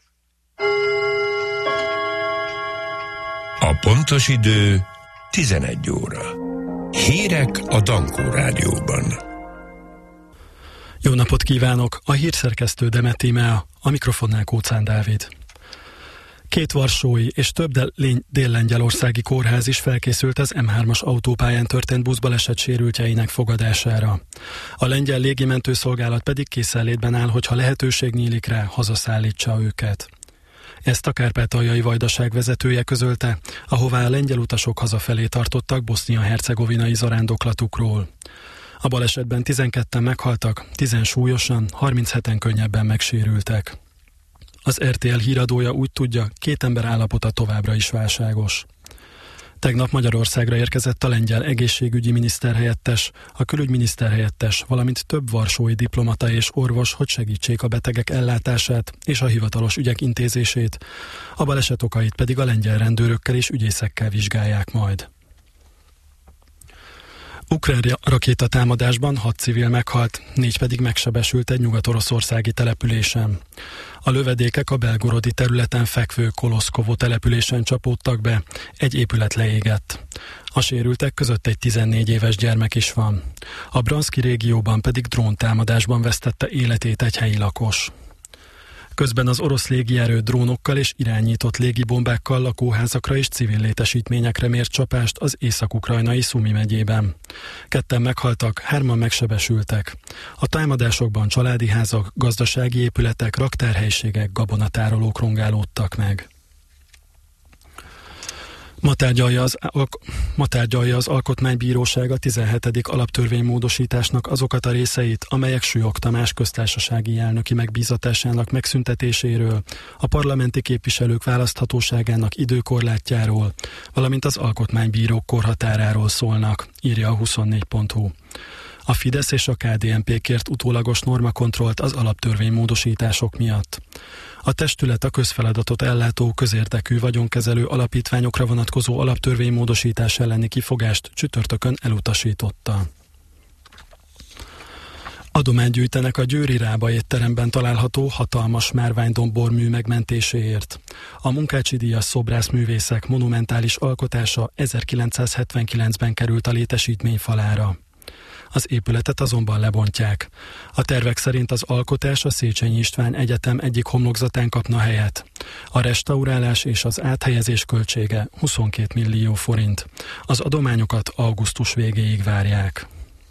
A pontos idő tizenegy óra. Hírek a Dankó Rádióban.
Jó napot kívánok! A hírszerkesztő Demet Tímea, a mikrofonnál Kóczán Dávid. Két varsói és több dél-lengyelországi kórház is felkészült az em hármas autópályán történt buszbaleset sérültjeinek fogadására. A lengyel légimentőszolgálat pedig készenlétben áll, hogyha lehetőség nyílik rá, hazaszállítsa őket. Ezt a kárpátaljai vajdaság vezetője közölte, ahová a lengyel utasok hazafelé tartottak bosznia-hercegovinai zarándoklatukról. A balesetben tizenketten meghaltak, tízen súlyosan, harmincheten könnyebben megsérültek. Az er té el híradója úgy tudja, két ember állapota továbbra is válságos. Tegnap Magyarországra érkezett a lengyel egészségügyi miniszterhelyettes, a külügyminiszterhelyettes, valamint több varsói diplomata és orvos, hogy segítsék a betegek ellátását és a hivatalos ügyek intézését, a baleset okait pedig a lengyel rendőrökkel és ügyészekkel vizsgálják majd. Ukrán rakétatámadásban hat civil meghalt, négy pedig megsebesült egy nyugat-oroszországi településen. A lövedékek a belgorodi területen fekvő Koloszkovo településen csapódtak be, egy épület leégett. A sérültek között egy tizennégy éves gyermek is van. A Branszki régióban pedig dróntámadásban vesztette életét egy helyi lakos. Közben az orosz légierő drónokkal és irányított légibombákkal lakóházakra és civil létesítményekre mért csapást az észak-ukrajnai Szumi megyében. Ketten meghaltak, hárman megsebesültek. A támadásokban családi házak, gazdasági épületek, raktárhelyiségek, gabonatárolók rongálódtak meg. Ma tárgyalja az, ma tárgyalja az Alkotmánybíróság a tizenhetedik alaptörvénymódosításnak azokat a részeit, amelyek Sülyog Tamás köztársasági elnöki megbízatásának megszüntetéséről, a parlamenti képviselők választhatóságának időkorlátjáról, valamint az alkotmánybírók korhatáráról szólnak, írja a huszonnégy pont hu. A Fidesz és a ká dé en pé kért utólagos normakontrollt az alaptörvénymódosítások miatt. A testület a közfeladatot ellátó közérdekű vagyonkezelő alapítványokra vonatkozó alaptörvénymódosítás elleni kifogást csütörtökön elutasította. Adományt gyűjtenek a győri Rába étteremben található hatalmas márványdombormű megmentéséért. A Munkácsi díjas szobrászművészek monumentális alkotása ezerkilencszázhetvenkilencben került a létesítmény falára. Az épületet azonban lebontják. A tervek szerint az alkotás a Széchenyi István Egyetem egyik homlokzatán kapna helyet. A restaurálás és az áthelyezés költsége huszonkét millió forint. Az adományokat augusztus végéig várják.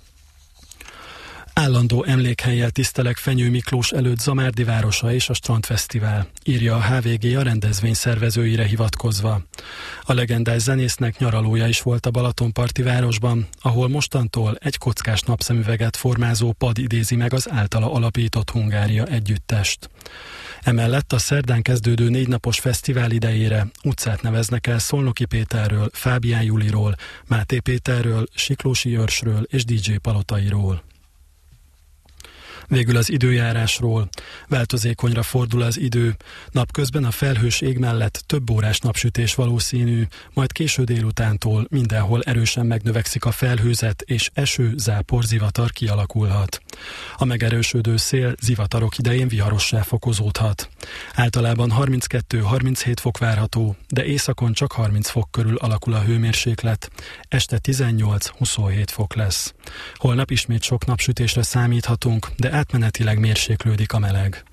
Állandó emlékhellyel tisztelek Fenyő Miklós előtt Zamárdi városa és a Strandfesztivál, írja a há vé gé a rendezvény szervezőire hivatkozva. A legendás zenésznek nyaralója is volt a Balatonparti városban, ahol mostantól egy kockás napszemüveget formázó pad idézi meg az általa alapított Hungária együttest. Emellett a szerdán kezdődő négy napos fesztivál idejére utcát neveznek el Szolnoki Péterről, Fábián Juliról, Máté Péterről, Siklósi Őrsről és dé dzsé Palotairól. Végül az időjárásról. Változékonyra fordul az idő. Napközben a felhős ég mellett több órás napsütés valószínű, majd késő délutántól mindenhol erősen megnövekszik a felhőzet, és eső, zápor, zivatar kialakulhat. A megerősödő szél zivatarok idején viharossá fokozódhat. Általában harminckettő-harminchét fok várható, de északon csak harminc fok körül alakul a hőmérséklet. Este tizennyolc-huszonhét fok lesz. Holnap ismét sok napsütésre számíthatunk, de átmenetileg mérséklődik a meleg.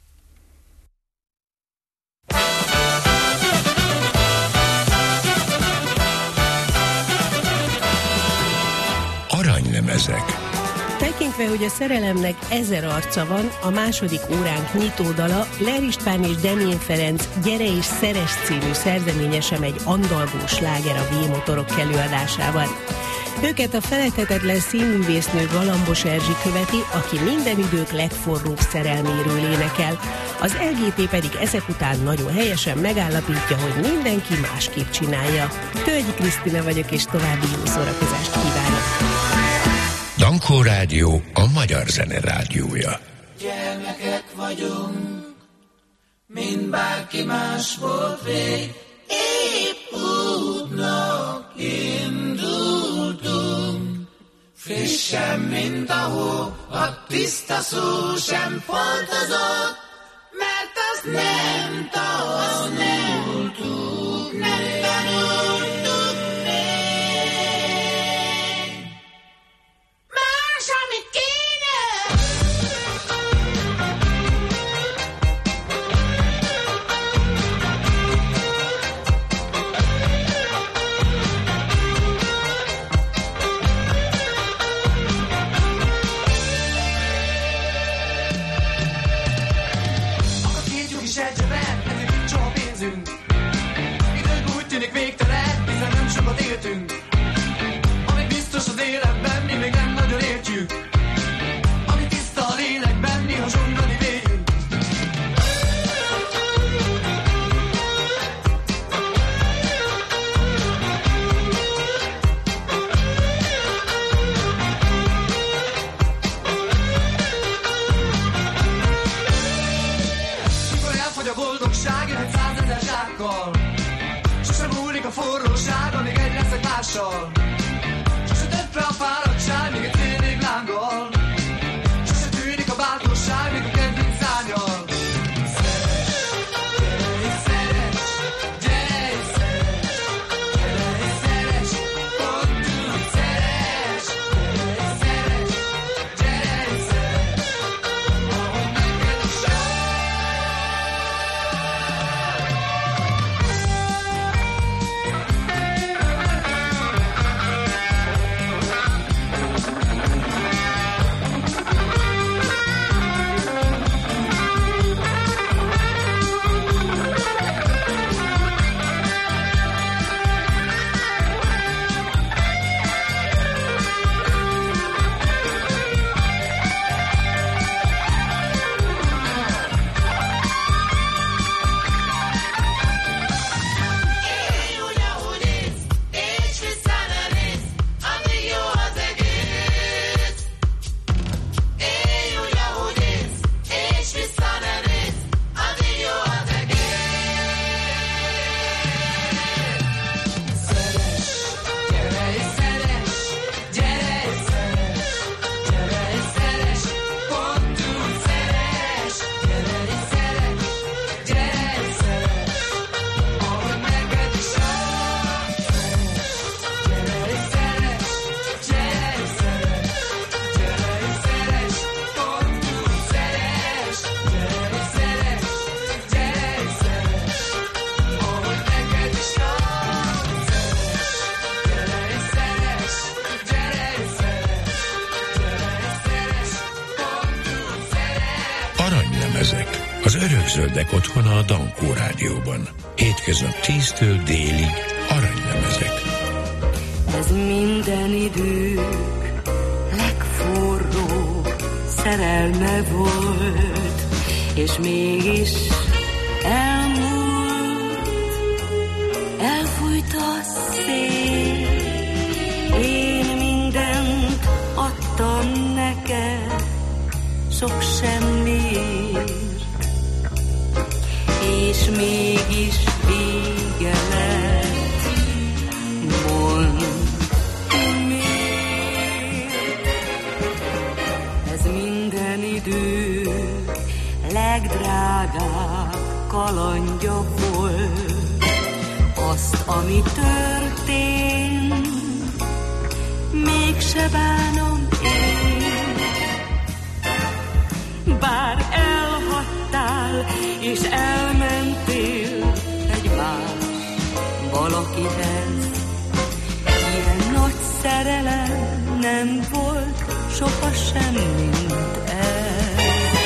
Aranylemezek.
Tekintve, hogy a szerelemnek ezer arca van, a második óránk nyitódala Ler István és Demjén Ferenc Gyere és Szeres című szerzeménye sem egy andalgó sláger a V-motorok előadásával. Őket a feledhetetlen színművésznő Galambos Erzsi követi, aki minden idők legforróbb szerelméről énekel. Az el gé té pedig ezek után nagyon helyesen megállapítja, hogy mindenki másképp csinálja. Tölgyi Krisztina vagyok, és további jó szórakozást kívánok!
Dankó Rádió, a magyar zene rádiója.
Gyermekek vagyunk, mint bárki más volt rég, épp útnak indultunk. Frissen, mint a hó, a tiszta szó sem foltozott, mert azt nem tanultuk, nem tanultuk még. Más, amit kéne!
tűnik végtelen, hiszen nem sokat éltünk. Ami biztos az életben, mi még nem nagyon értjük. Ami tiszta a lélekben, mi hasonlani véljünk. Sosem múlik a forróság, amíg egy leszek mással. Sose tett be a fáradtság, még egy fél év lángol. Sose tűnik a bátorság, még a kedvenc szárnyal.
Az örökzöldek otthona a Dankó Rádióban. Hétköznap tíztől délig aranylemezek.
Ez minden idők legforróbb szerelme volt, és mégis elmúlt, elfújt a szél. Én mindent adtam neked, sok semmiért, és mégis vége lett. Mondd, miért? Ez minden idő legdrágább kalandja volt. Azt, ami történt, mégse bánom én. Bár elhagytál és elmentél egy más valakihez, ilyen nagy szerelem nem volt soha sem, mint ez.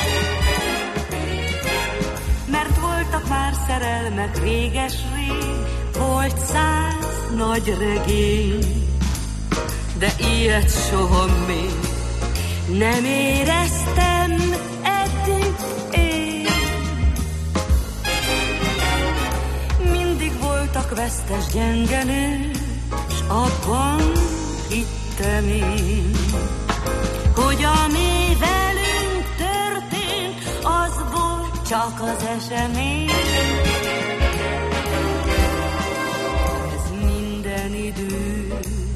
Mert voltak már szerelmek réges-rég, volt száz nagy regény, de ilyet soha még nem éreztem eddig én. Mindig voltak vesztes gyengenők, s abban hittem én, hogy ami velünk történt, az volt csak az esemény. Ez minden idő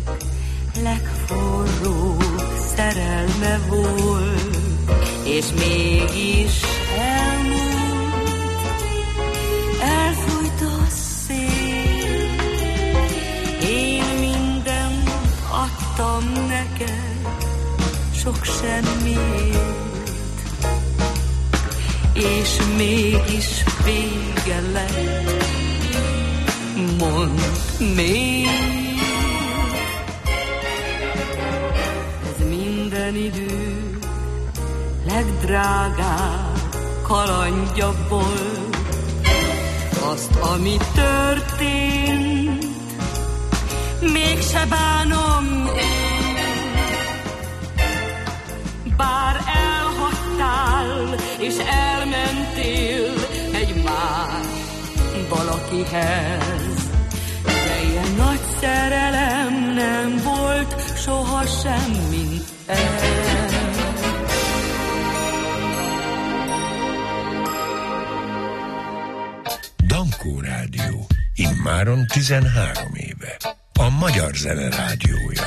legforróbb szerelme volt, és mégis elmúlt, elfújt a szél. Én mindent adtam neked, sok semmiért, és mégis vége lett. Mondd, miért? Minden idő legdrágább kalandja volt. Azt, ami történt, sose bánom én. Bár elhagytál és elmentél egy más valakihez, de ilyen nagy szerelem nem volt sohasem, mint ez.
Dankó Rádió, immáron tizenhárom éve. A magyar zene rádiója.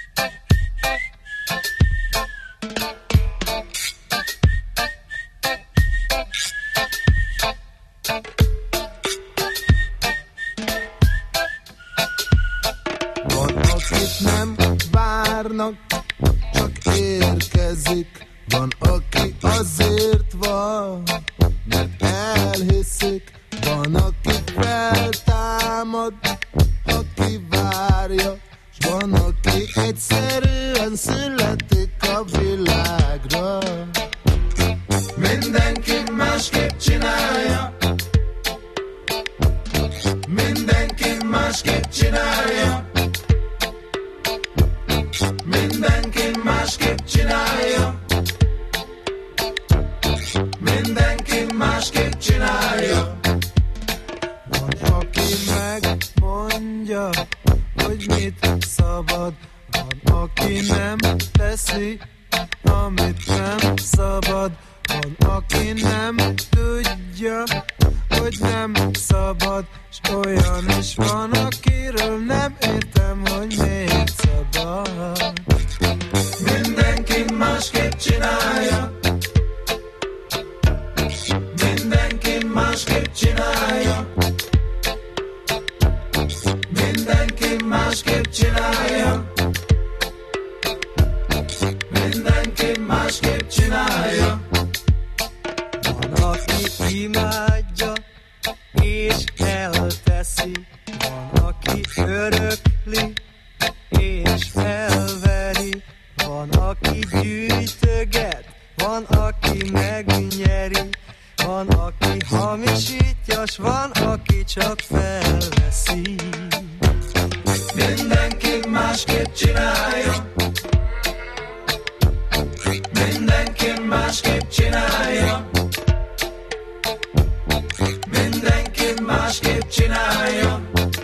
Van, akit nem várnak, csak érkezik. Van, aki azért van, mert elhiszik. Van, aki feltámad, aki várja, s van, aki egyszerűen születik a világra. Mindenki másképp csinálja, mindenki másképp csinálja, mindenki másképp csinálja, mindenki másképp csinálja. Van, aki megmondja, hogy mit szabad, van, aki nem teszi, amit nem szabad, van, aki nem tudja, hogy nem szabad, s olyan is van, akiről nem értem, hogy miért szabad. Mindenki másképp csinálja, mindenki másképp csinálja, mindenki másképp csinálja, mindenki másképp csinálja. Van, aki imádja és elteszi, van, aki örökli és felveri, van, aki gyűjtöget, van, aki megnyeri, van, aki hamisítja, s van, aki csak felveszi. Mindenki másképp csinálja, mindenki másképp csinálja, mindenki másképp csinálja,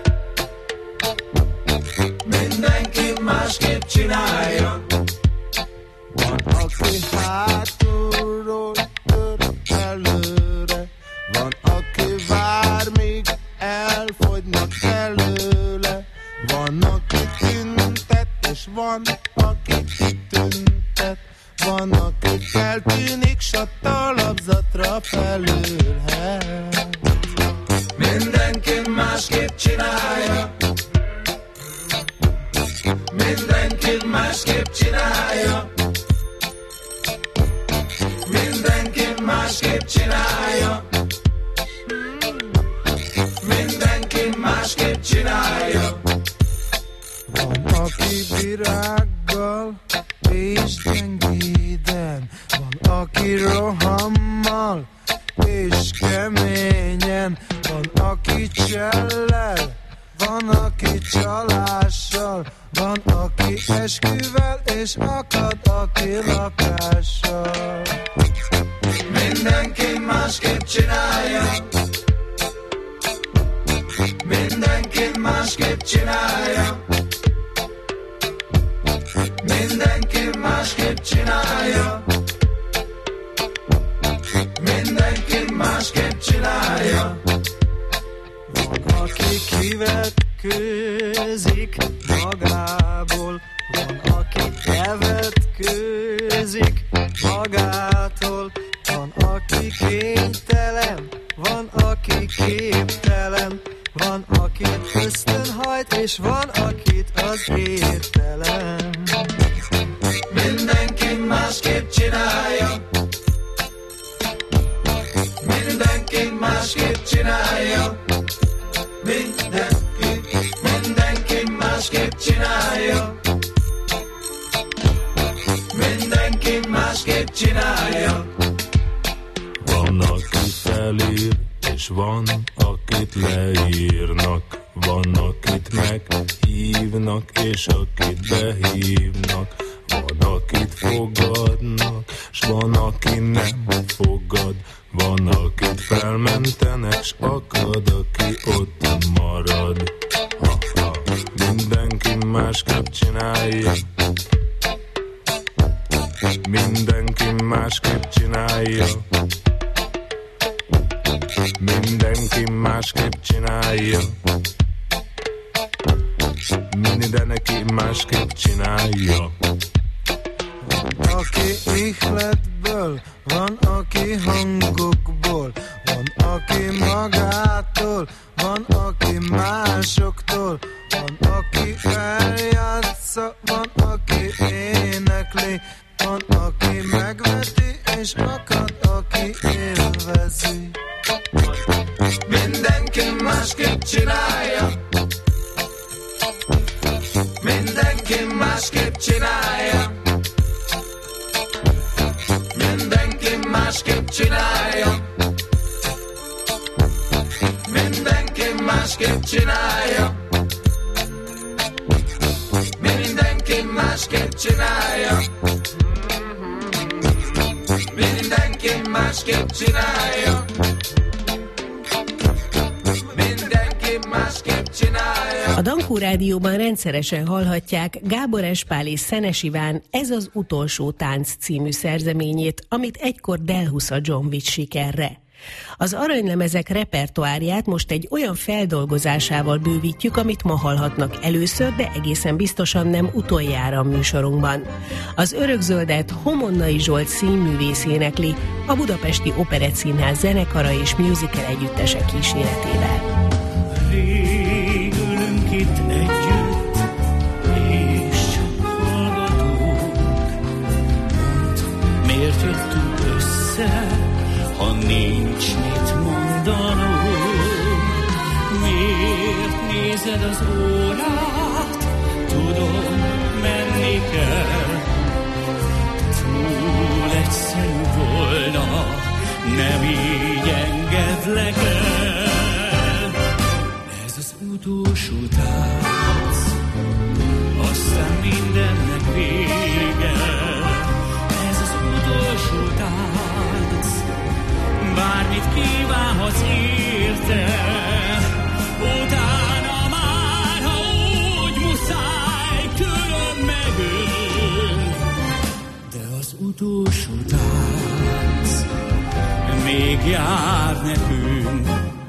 mindenki másképp csinálja. Van, aki hátulról tör előre, van, aki vár, míg elfogynak előle, van, aki tüntet, és van, aki kitüntet, van, aki feltűnik, s a talapzatra felülhet. Mindenki másképp csinálja, mindenki másképp csinálja, mindenki másképp csinálja, mindenki másképp csinálja. Van, aki virággal és gyengéden, van, aki rohammal és keményen, van, aki csellel, van, aki csalással, van, aki esküvel és akad, aki lakással. Mindenki másképp csinálja, mindenki másképp csinálja, mindenki másképp csinálja, mindenki másképp csinálja. Van, aki kivetkőzik magából, van, aki elvetkőzik magától, van, aki kénytelen, van, aki képtelen, van, akit ösztönhajt, és van, akit az értelem. Mindenki másképp csinálja, mindenki másképp csinálja, mindenki, mindenki másképp csinálja, mindenki másképp csinálja. Van, aki felír, és van, akit leírnak,
Van, akit meghívnak, és akit behívnak. Van, akit fogadnak, s van, aki nem fogad. Van, akit felmentenek, s akad, aki ott marad. Ha, ha. Mindenki másképp csinálja. Mindenki másképp csinálja. Mindenki másképp csinálja. Mindenki másképp csinálja.
Aki ihletből, van aki hangokból, van aki magától, van aki másoktól, van aki eljátsza, van aki énekli, van aki megveti és akad, aki élvezi.
Mindenki másképp csinálja. Mindenki másképp csinálja. Mindenki másképp csinálja. Mindenki másképp csinálja. Mindenki másképp csinálja. Mindenki másképp csinálja. Mindenki másképp csinálja.
A Dankó Rádióban rendszeresen hallhatják Gábor Espál és Szenes Iván Ez az utolsó tánc című szerzeményét, amit egykor delhusza John Witt sikerre. Az aranylemezek repertoárját most egy olyan feldolgozásával bővítjük, amit ma hallhatnak először, de egészen biztosan nem utoljára a műsorunkban. Az Örökzöldet Homonnai Zsolt színművész énekli a Budapesti Operett Színház zenekara és musical együttese kíséretével.
Rég ülünk itt együtt, és csak hallgatunk. Mondd, miért jöttünk össze, ha nincs mit mondanunk? Miért nézed az órát? Tudom, menni kell. Túl egyszerű volna, nem így engedlek el. Ez az utolsó tánc, aztán mindennek vége. Ez az utolsó tánc, bármit kívánhatsz érte, utána már, ha úgy muszáj, külön megöl. De az utolsó tánc még jár nekünk.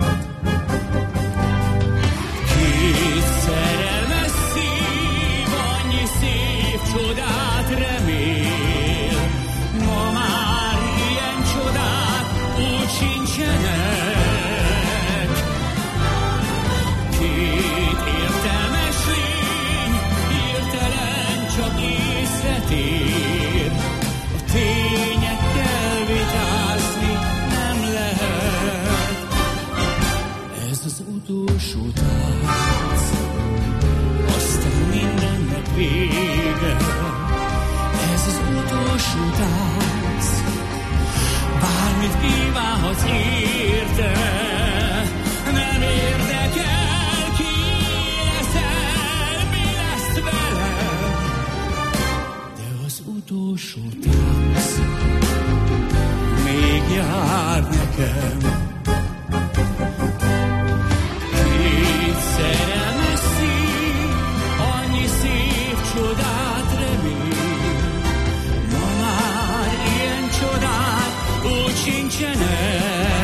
Két szerelmes szív annyi szép csodát remél, ma már ilyen csodák úgy sincsenek. Két értelmes lény hirtelen csak észre tér, a tényekkel vitázni nem lehet. Ez az utolsó tánc, aztán mindennek vége. Ez az utolsó tánc, bármit kívánhatsz érte, nem érdekel, ki leszel, mi lesz veled. De az utolsó tánc még jár nekem. Két szerelmes szív annyi szép csodát remél, ma már ilyen csodák úgy sincsenek.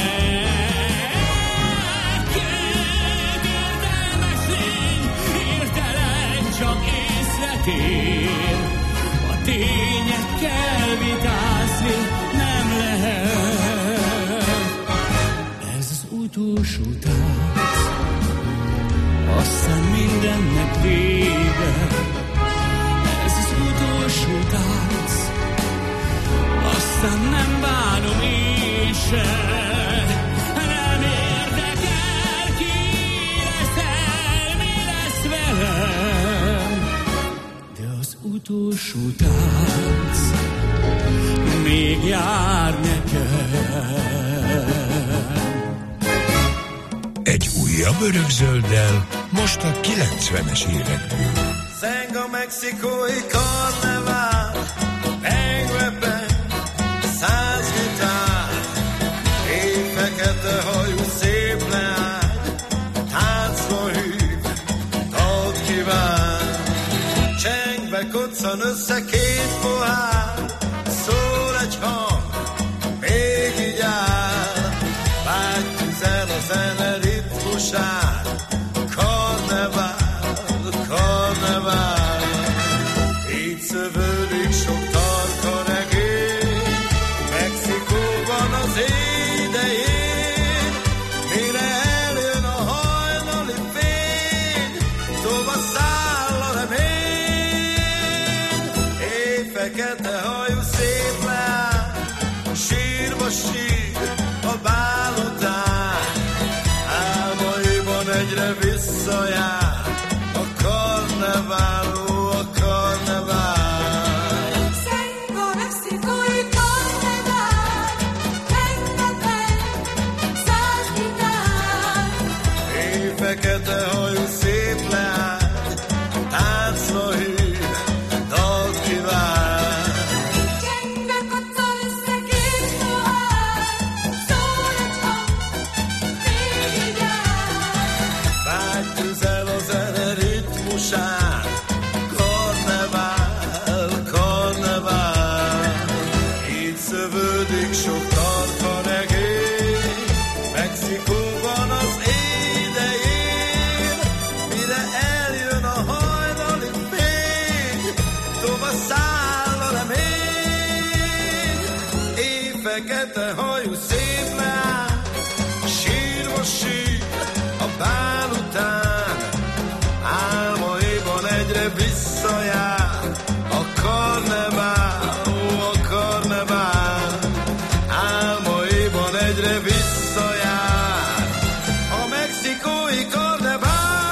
Két értelmes lény hirtelen csak észre tér, a tényekkel vitázni nem lehet. Ez az utolsó tánc, aztán mindennek vége. Ez az utolsó tánc, aztán nem bánom én se. Nem érdekel, ki leszel, mi lesz velem. De az utolsó tánc még jár nekem.
Egy új Újabb örökzölddel, most a kilencvenes évekből.
Zeng a mexikói karnevál, pengve peng, száz gitár, én fekete hajú szép leány, táncba hív, dalt kíván. Csengbe koccan össze két pohár, szól egy hang, még így áll, vágy tüzel a zene ritmusán, karnevál, karnevál. Így szövődik sok tarka regény, Mexikóban az idején, mire eljön a hajnali fény, tova száll a remény. Éj fekete hajú szép leány, sírva sír a bál után, álmaiban egyre visszajár a karnevál, ó, a karnevál.
Zeng a mexikói karnevál, pengve peng, száz gitár.
Éj fekete hajú szép leány, táncba hív, dalt kíván.
Csengbe koccan össze két pohár, szól egy hang, még így áll.
Vágy tüzel a zene ritmusán, karnevál, karnevál. Így szövődik sok tarka regény, Mexikóban az idején, mire eljön a hajnali fény, tova száll a remény. Éj fekete hajú szép leány, sírva sír a bál után, álmaiban egyre visszajár a karnevál, ó, a karnevál. Álmaiban egyre visszajár a mexikói karnevál.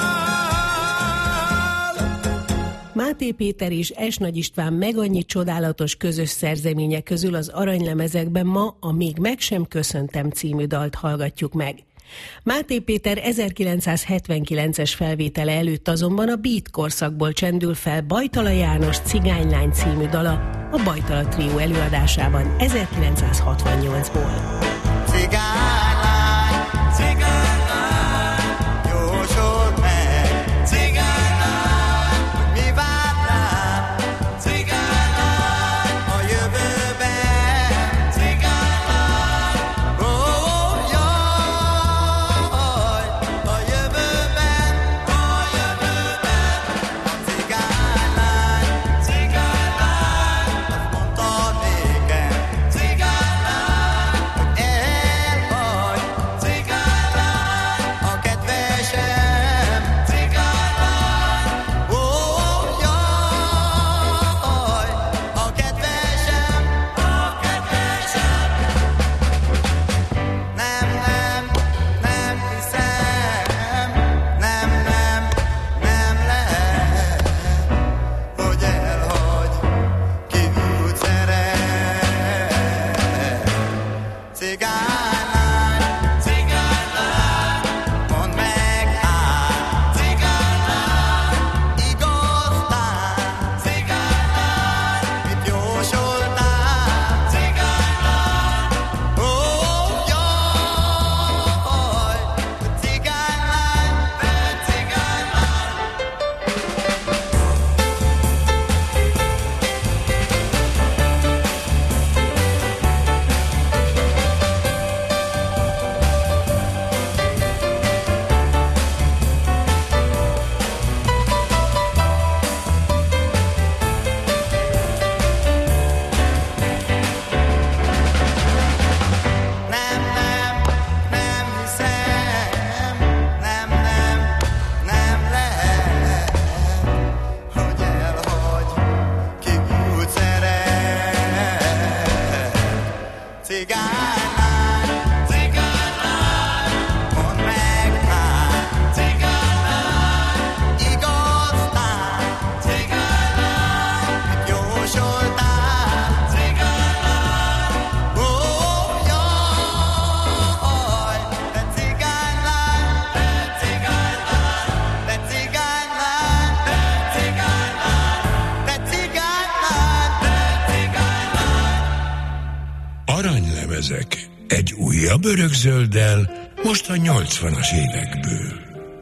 Máté Péter és S. Nagy István meg annyi csodálatos közös szerzeménye közül az aranylemezekben ma a Még meg sem köszöntem című dalt hallgatjuk meg. Máté Péter ezerkilencszázhetvenkilences felvétele előtt azonban a beat korszakból csendül fel Bajtala János Cigánylány című dala a Bajtala Trió előadásában ezerkilencszázhatvannyolcból.
Cigánylány, cigánylány, jósold meg, cigánylány, hogy mi vár rám, cigánylány, a jövőben, cigánylány, ó, jaj, a jövőben, a jövőben, a cigánylány, cigánylány, azt mondta nékem, cigánylány, hogy elhagy.
Aranylemezek. Egy újabb örökzölddel, most a nyolcvanas évekből.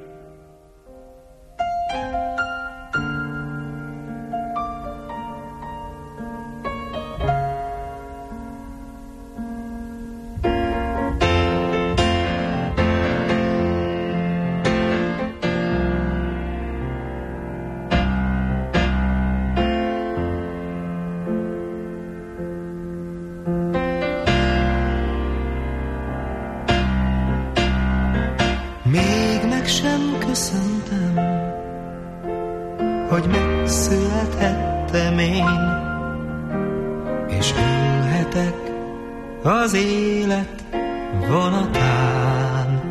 Az élet vonatán.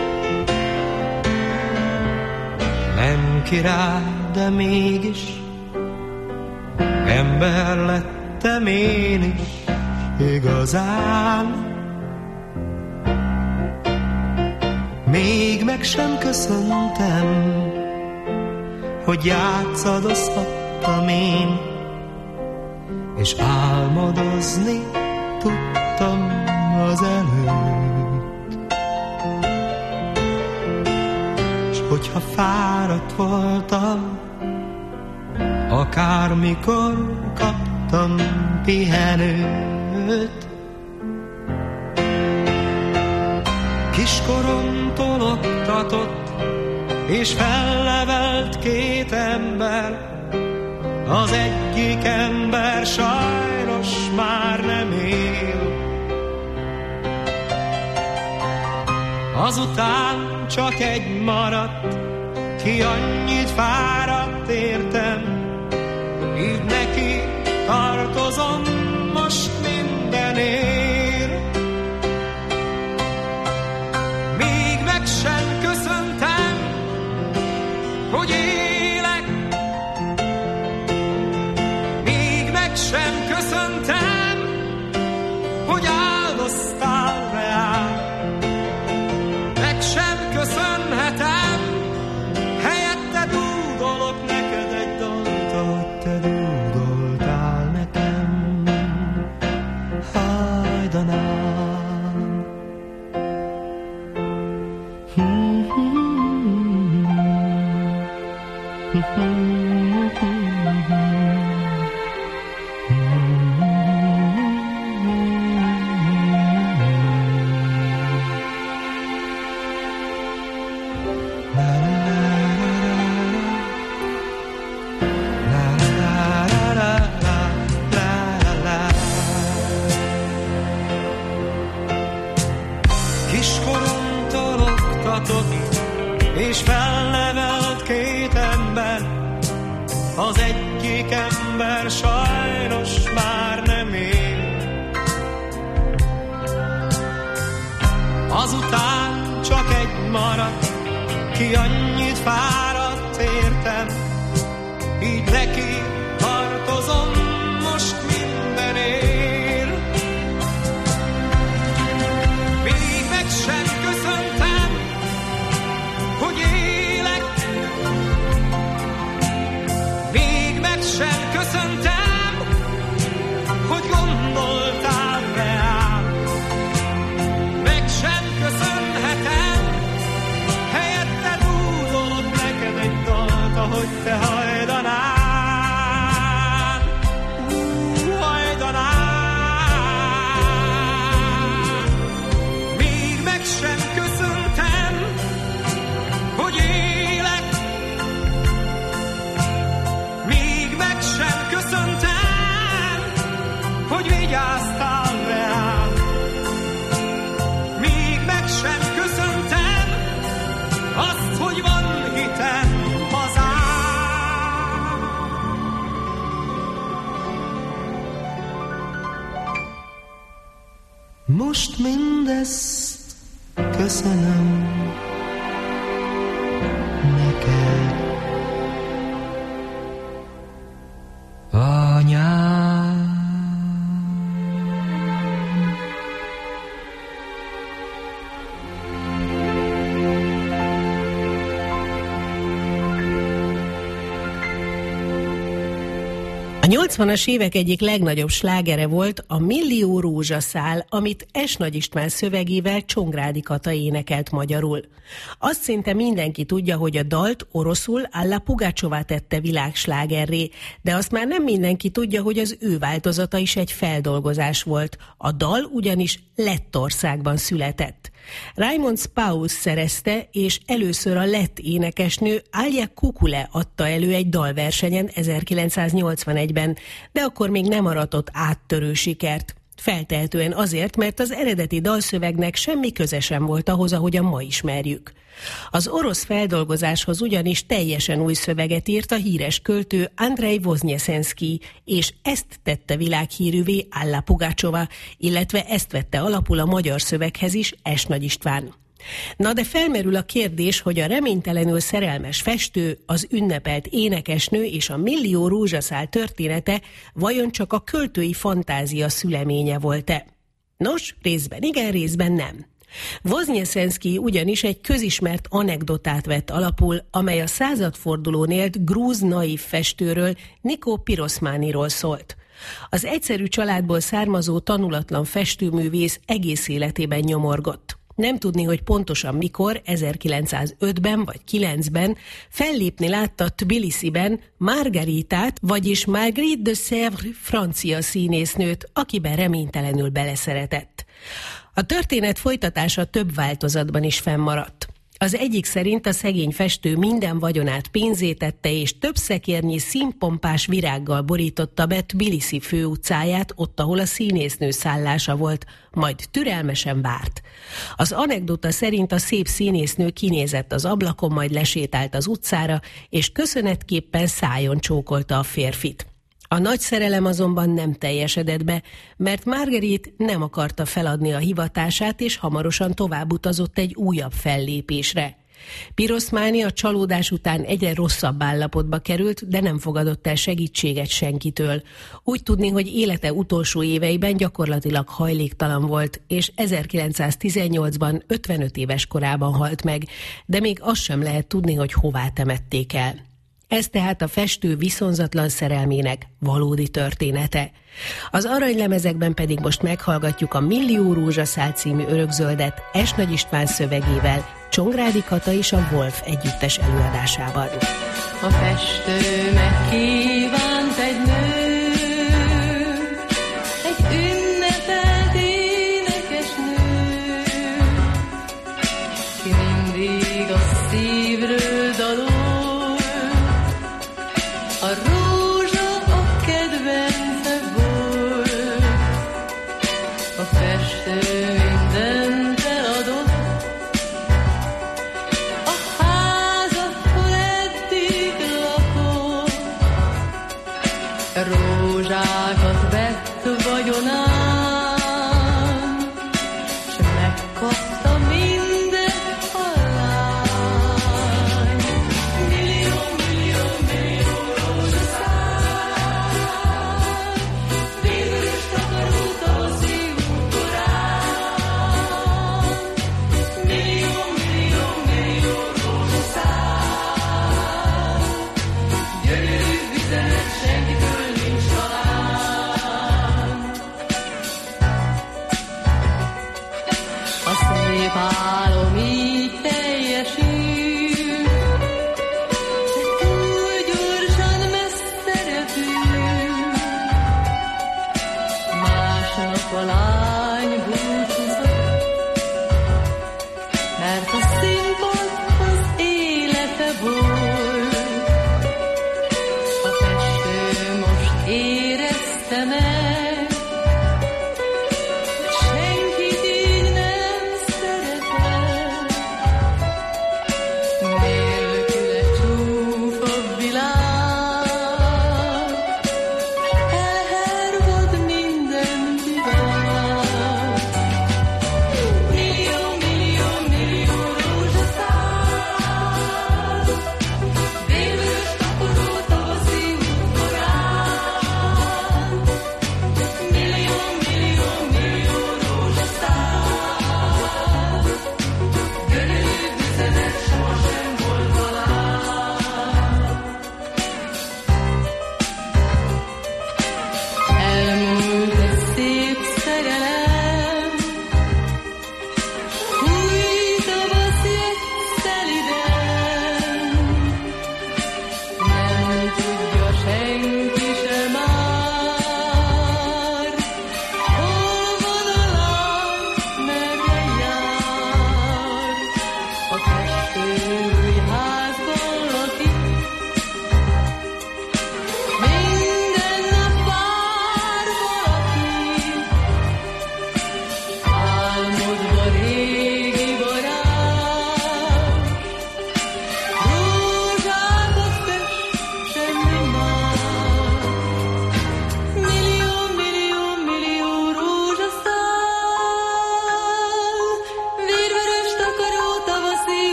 Nem király, de mégis ember lettem én is igazán. Még meg sem köszöntem, hogy játszadozhattam én, és álmodozni tudtam az előtt. S hogyha fáradt voltam, akármikor kaptam pihenőt. Kiskoromtól oktatott és fellevelt két ember, az egyik ember sajnos már nem él. Azután csak egy maradt, ki annyit fáradt értem, így neki tartozom most mindenért. Még meg sem köszöntem, hogy élek, még meg sem köszöntem, hogy áldoztál reám. Meg sem köszönhetem, helyette dúdolok neked egy dalt, ahogy te dúdoltál nekem hajdanán. Kiskoromtól oktatott és fellevelt két ember, az egyik ember sajnos már nem él. Azután csak egy maradt, ki annyit fáradt értem, így neki tartozom most mindenért. Még meg sem köszöntem, hogy élek, még meg sem köszöntem, hogy gondoltál reám. Meg sem köszönhetem, helyette dúdolok neked egy dalt, ahogy te hajdanál. Sem köszöntem, hogy élek, még meg sem köszöntem, hogy vigyáztál rám. Még meg sem köszöntem azt, hogy van hitem hazám. Most mindezt köszönöm neked, anyám.
A nyolcvanas évek egyik legnagyobb slágere volt a Millió rózsaszál, amit S. Nagy István szövegével Csongrádi Kata énekelt magyarul. Azt szinte mindenki tudja, hogy a dalt oroszul Alla Pugacsova tette világslágerré, de azt már nem mindenki tudja, hogy az ő változata is egy feldolgozás volt. A dal ugyanis Lettországban született. Raimond Spaus szerezte, és először a lett énekesnő Alja Kukule adta elő egy dalversenyen ezerkilencszáznyolcvanegyben, de akkor még nem aratott áttörő sikert. Feltehetően azért, mert az eredeti dalszövegnek semmi köze sem volt ahhoz, ahogyan ma ismerjük. Az orosz feldolgozáshoz ugyanis teljesen új szöveget írt a híres költő Andrei Voznyeszenszkij, és ezt tette világhírűvé Alla Pugacsova, illetve ezt vette alapul a magyar szöveghez is S. Nagy István. Na de felmerül a kérdés, hogy a reménytelenül szerelmes festő, az ünnepelt énekesnő és a Millió rózsaszál története vajon csak a költői fantázia szüleménye volt-e? Nos, részben igen, részben nem. Voznyeszenszkij ugyanis egy közismert anekdotát vett alapul, amely a századfordulón élt grúz naív festőről, Nikó Piroszmániról szólt. Az egyszerű családból származó tanulatlan festőművész egész életében nyomorgott. Nem tudni, hogy pontosan mikor, ezerkilencszázötben vagy kilencben fellépni látta Tbilisiben Margaritát, vagyis Marguerite de Sèvres francia színésznőt, akiben reménytelenül beleszeretett. A történet folytatása több változatban is fennmaradt. Az egyik szerint a szegény festő minden vagyonát pénzé tette, és több szekérnyi színpompás virággal borította be Tbilisi főutcáját, ott, ahol a színésznő szállása volt, majd türelmesen várt. Az anekdota szerint a szép színésznő kinézett az ablakon, majd lesétált az utcára, és köszönetképpen szájon csókolta a férfit. A nagy szerelem azonban nem teljesedett be, mert Marguerite nem akarta feladni a hivatását, és hamarosan tovább utazott egy újabb fellépésre. Piroszmáni a csalódás után egyre rosszabb állapotba került, de nem fogadott el segítséget senkitől. Úgy tudni, hogy élete utolsó éveiben gyakorlatilag hajléktalan volt, és ezerkilencszáztizennyolcban ötvenöt éves korában halt meg, de még azt sem lehet tudni, hogy hová temették el. Ez tehát a festő viszonzatlan szerelmének valódi története. Az aranylemezekben pedig most meghallgatjuk a Millió rózsaszál című örökzöldet S. Nagy István szövegével, Csongrádi Kata és a Wolf együttes előadásában.
A festő megkívánt egy nő, egy ünnepelt énekesnő, ki mindig a szívről dalol. A rózsa a kedvence volt, a festő mindent eladott, a házat, hol eddig lakott, a rózsa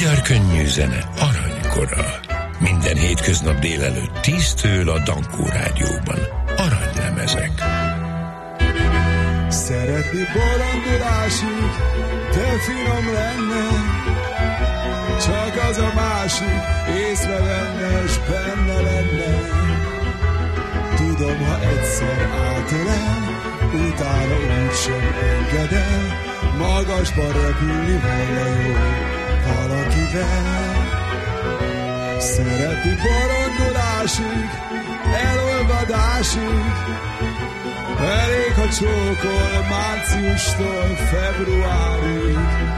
Magyar könnyű zene aranykora. Minden hétköznap délelőtt tíztől a Dankó Rádióban. Aranylemezek.
Szeretni bolondulásig, de finom lenne, csak az a másik észrevenne, s benne lenne. Tudom, ha egyszer átölel, utána úgysem engedel, magasba repülni volna jó valakivel. Szeretni bolondulásig, elolvadásig, elég, ha csókol márciustól februárig.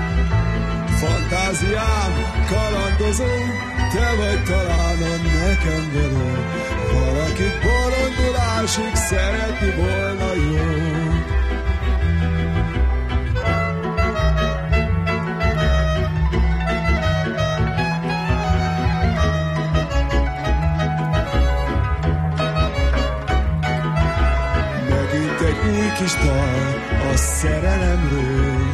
Fantáziám kalandozó, te vagy talán a nekem való, valakit bolondulásig szeretni volna jó. Új kis dal a szerelemről,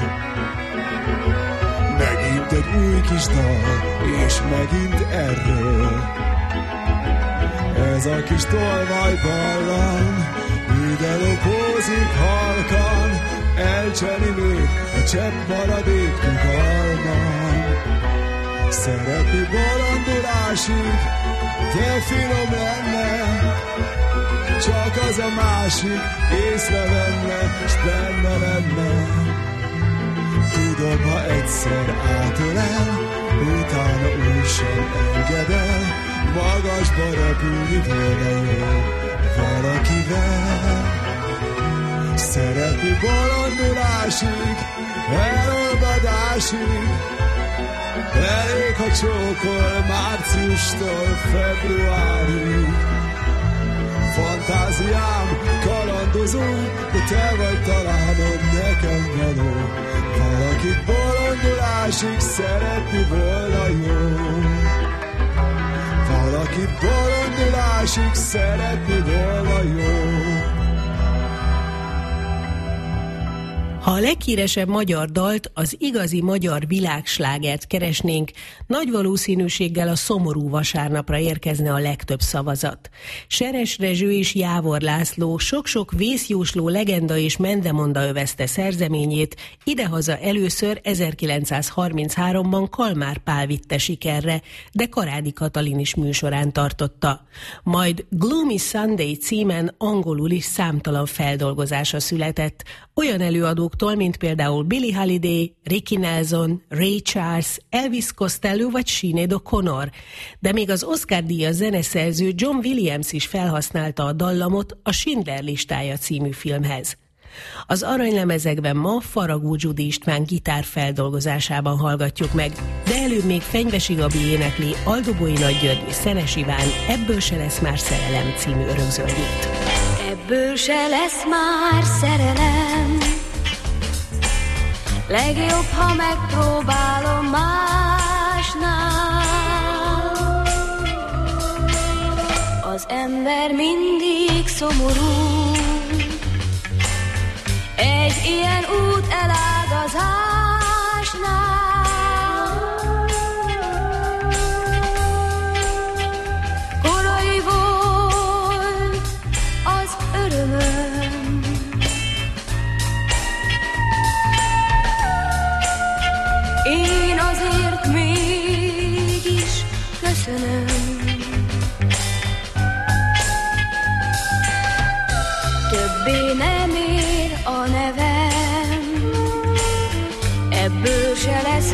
megint egy új kis dal, és megint erről. Ez a kis tolvaj dallam, ide lopózik halkan, elcseli még a csepp maradék nyugalmam. Szeretni bolondulásig, de finom lenne, csak az a másik észrevenne, s benne lenne. Tudom, ha egyszer átölel, utána úgysem engedel, magasba repülni volna jó valakivel. Szeretni bolondulásig, elolvadásig, elég, ha csókol márciustól februárig. Fantáziám kalandozó, de te vagy talán a nekem való, valakit bolondulásig szeretni volna jó. Valakit bolondulásig szeretni volna jó.
Ha a leghíresebb magyar dalt, az igazi magyar világslágert keresnénk, nagy valószínűséggel a Szomorú vasárnapra érkezne a legtöbb szavazat. Seres Rezső és Jávor László sok-sok vészjósló legenda és mendemonda övezte szerzeményét, idehaza először ezerkilencszázharmincháromban Kalmár Pál vitte sikerre, de Karádi Katalin is műsorán tartotta. Majd Gloomy Sunday címen angolul is számtalan feldolgozása született, olyan előadóktól, mint például Billie Holiday, Ricky Nelson, Ray Charles, Elvis Costello vagy Sinéad O'Connor. De még az Oscar-díjas zeneszerző John Williams is felhasználta a dallamot a Schindler listája című filmhez. Az aranylemezekben ma Faragó Gyudi István gitár feldolgozásában hallgatjuk meg, de előbb még Fenyvesi Gabi énekli Aldobói Nagy György és Szenes Iván Ebből se lesz már szerelem című örökzöldjét.
Ebből se lesz már szerelem, legjobb, ha megpróbálom másnál. Az ember mindig szomorú, egy ilyen út elágazásnál. Korai volt az örömöm, én azért mégis köszönöm. Többé nem ér a nevem, ebből se lesz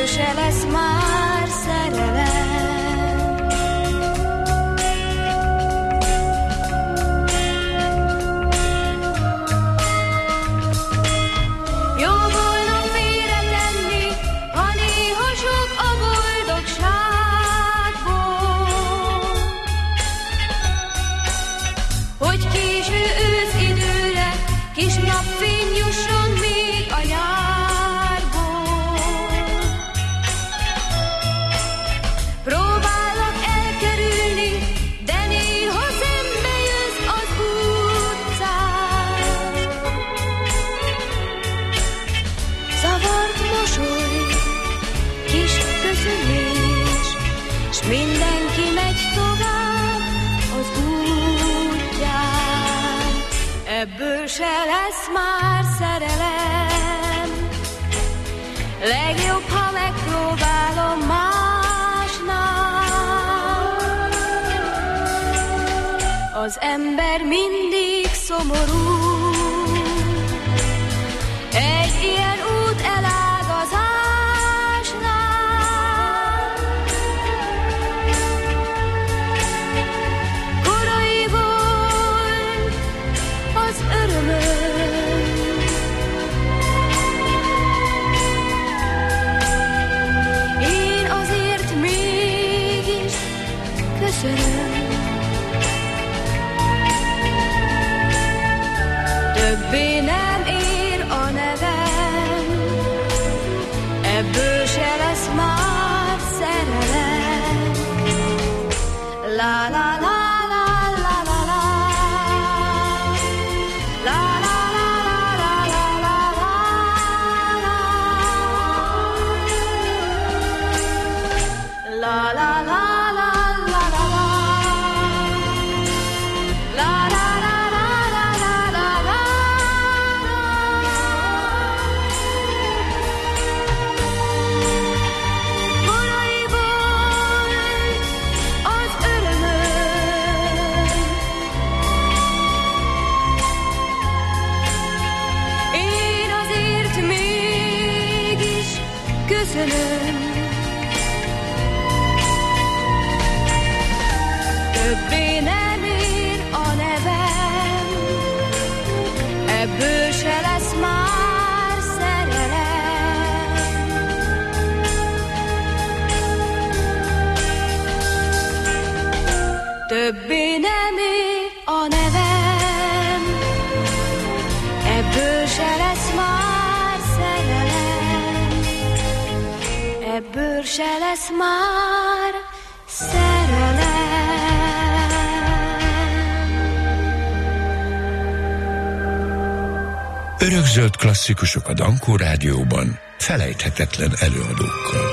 se lesz már szerelem. Jó volna félretenni, ha néha sok a boldogságból, hogy késő őszidőre kis napfény jusson még a nyárból. Próbálok elkerülni, de néha szembe jössz az utcán. Zavart mosoly, kis köszönés, s mindenki megy tovább az útján. Ebből se lesz már szerelem, legjobb, ha megpróbálom másnál. Az ember mindig szomorú egy ilyen út elágazásnál. Korai volt az örömöm, én azért mégis köszönöm. Többé nem ér a nevem, ebből se lesz már szerelem. La la la la la la la. La la la la la la la la. La la la la la la la. La la la la la la la la. Korai volt az örömöm, én azért mégis köszönöm. Többé nem ér a nevem, ebből se lesz már szerelem. Többé nem ér a nevem, ebből se lesz már szerelem. Ebből se lesz már szerelem.
Örökzöld klasszikusok a Dankó Rádióban, felejthetetlen előadókkal.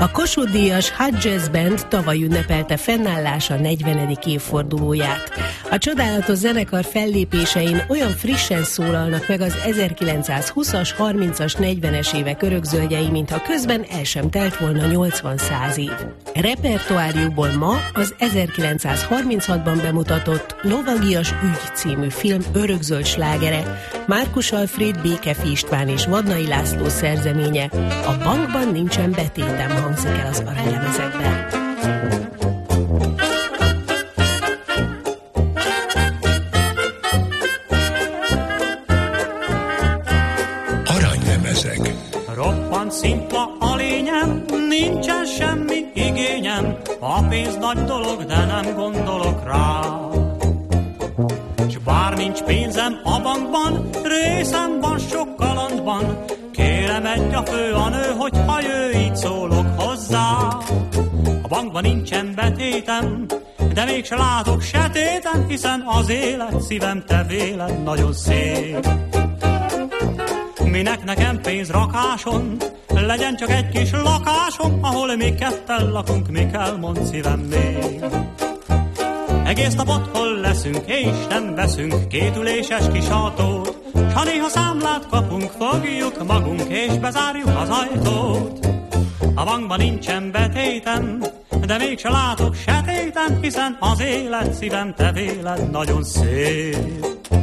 A Kossuth-díjas Hot Jazz Band tavaly ünnepelte fennállása negyvenedik évfordulóját. A csodálatos zenekar fellépésein olyan frissen szólalnak meg az ezerkilencszázhúszas, harmincas, negyvenes évek örökzöldjei, mintha közben el sem telt volna nyolcvan-száz év. Repertoárjukból ma az ezerkilencszázharminchatban bemutatott Lovagias ügy című film örökzöld slágere, Márkus Alfréd, Békefi István és Vadnai László szerzeménye, A bankban nincsen betétem hangzik el az aranylemezekben.
Aranylemezek.
Roppant szimpla a lényem, nincsen semmi igényem, a pénz nagy dolog, de nem gondolok rá. S bár nincs pénzem a bankban, részem van sok kalandban, kérem egy a fő a nő, hogyha jő, így szólok hozzá. A bankban nincsen betétem, de mégse látok se téten, hiszen az élet szívem te véled nagyon szép. Minek nekem pénz rakáson, legyen csak egy kis lakásom, ahol mi ketten lakunk, mi kell, mond szívem még. Egész nap otthon leszünk, és nem veszünk kétüléses kis autót, s ha néha számlát kapunk, fogjuk magunk, és bezárjuk az ajtót. A bankban nincsen betétem, de mégse látok se téten, hiszen az élet szívem te véled nagyon szép.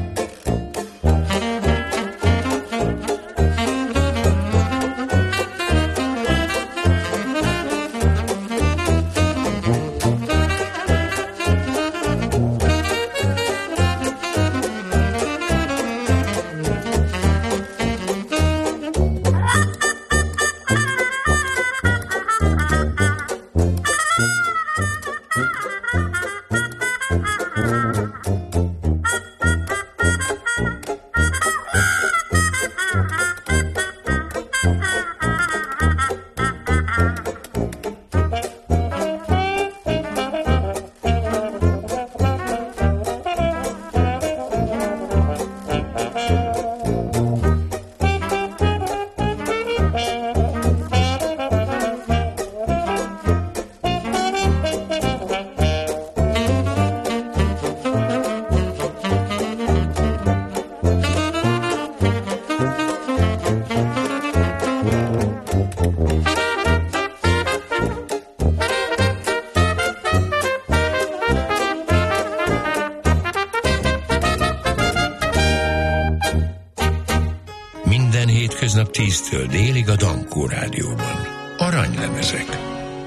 Hétköznap tíztől délig a Dankó Rádióban. Aranylemezek.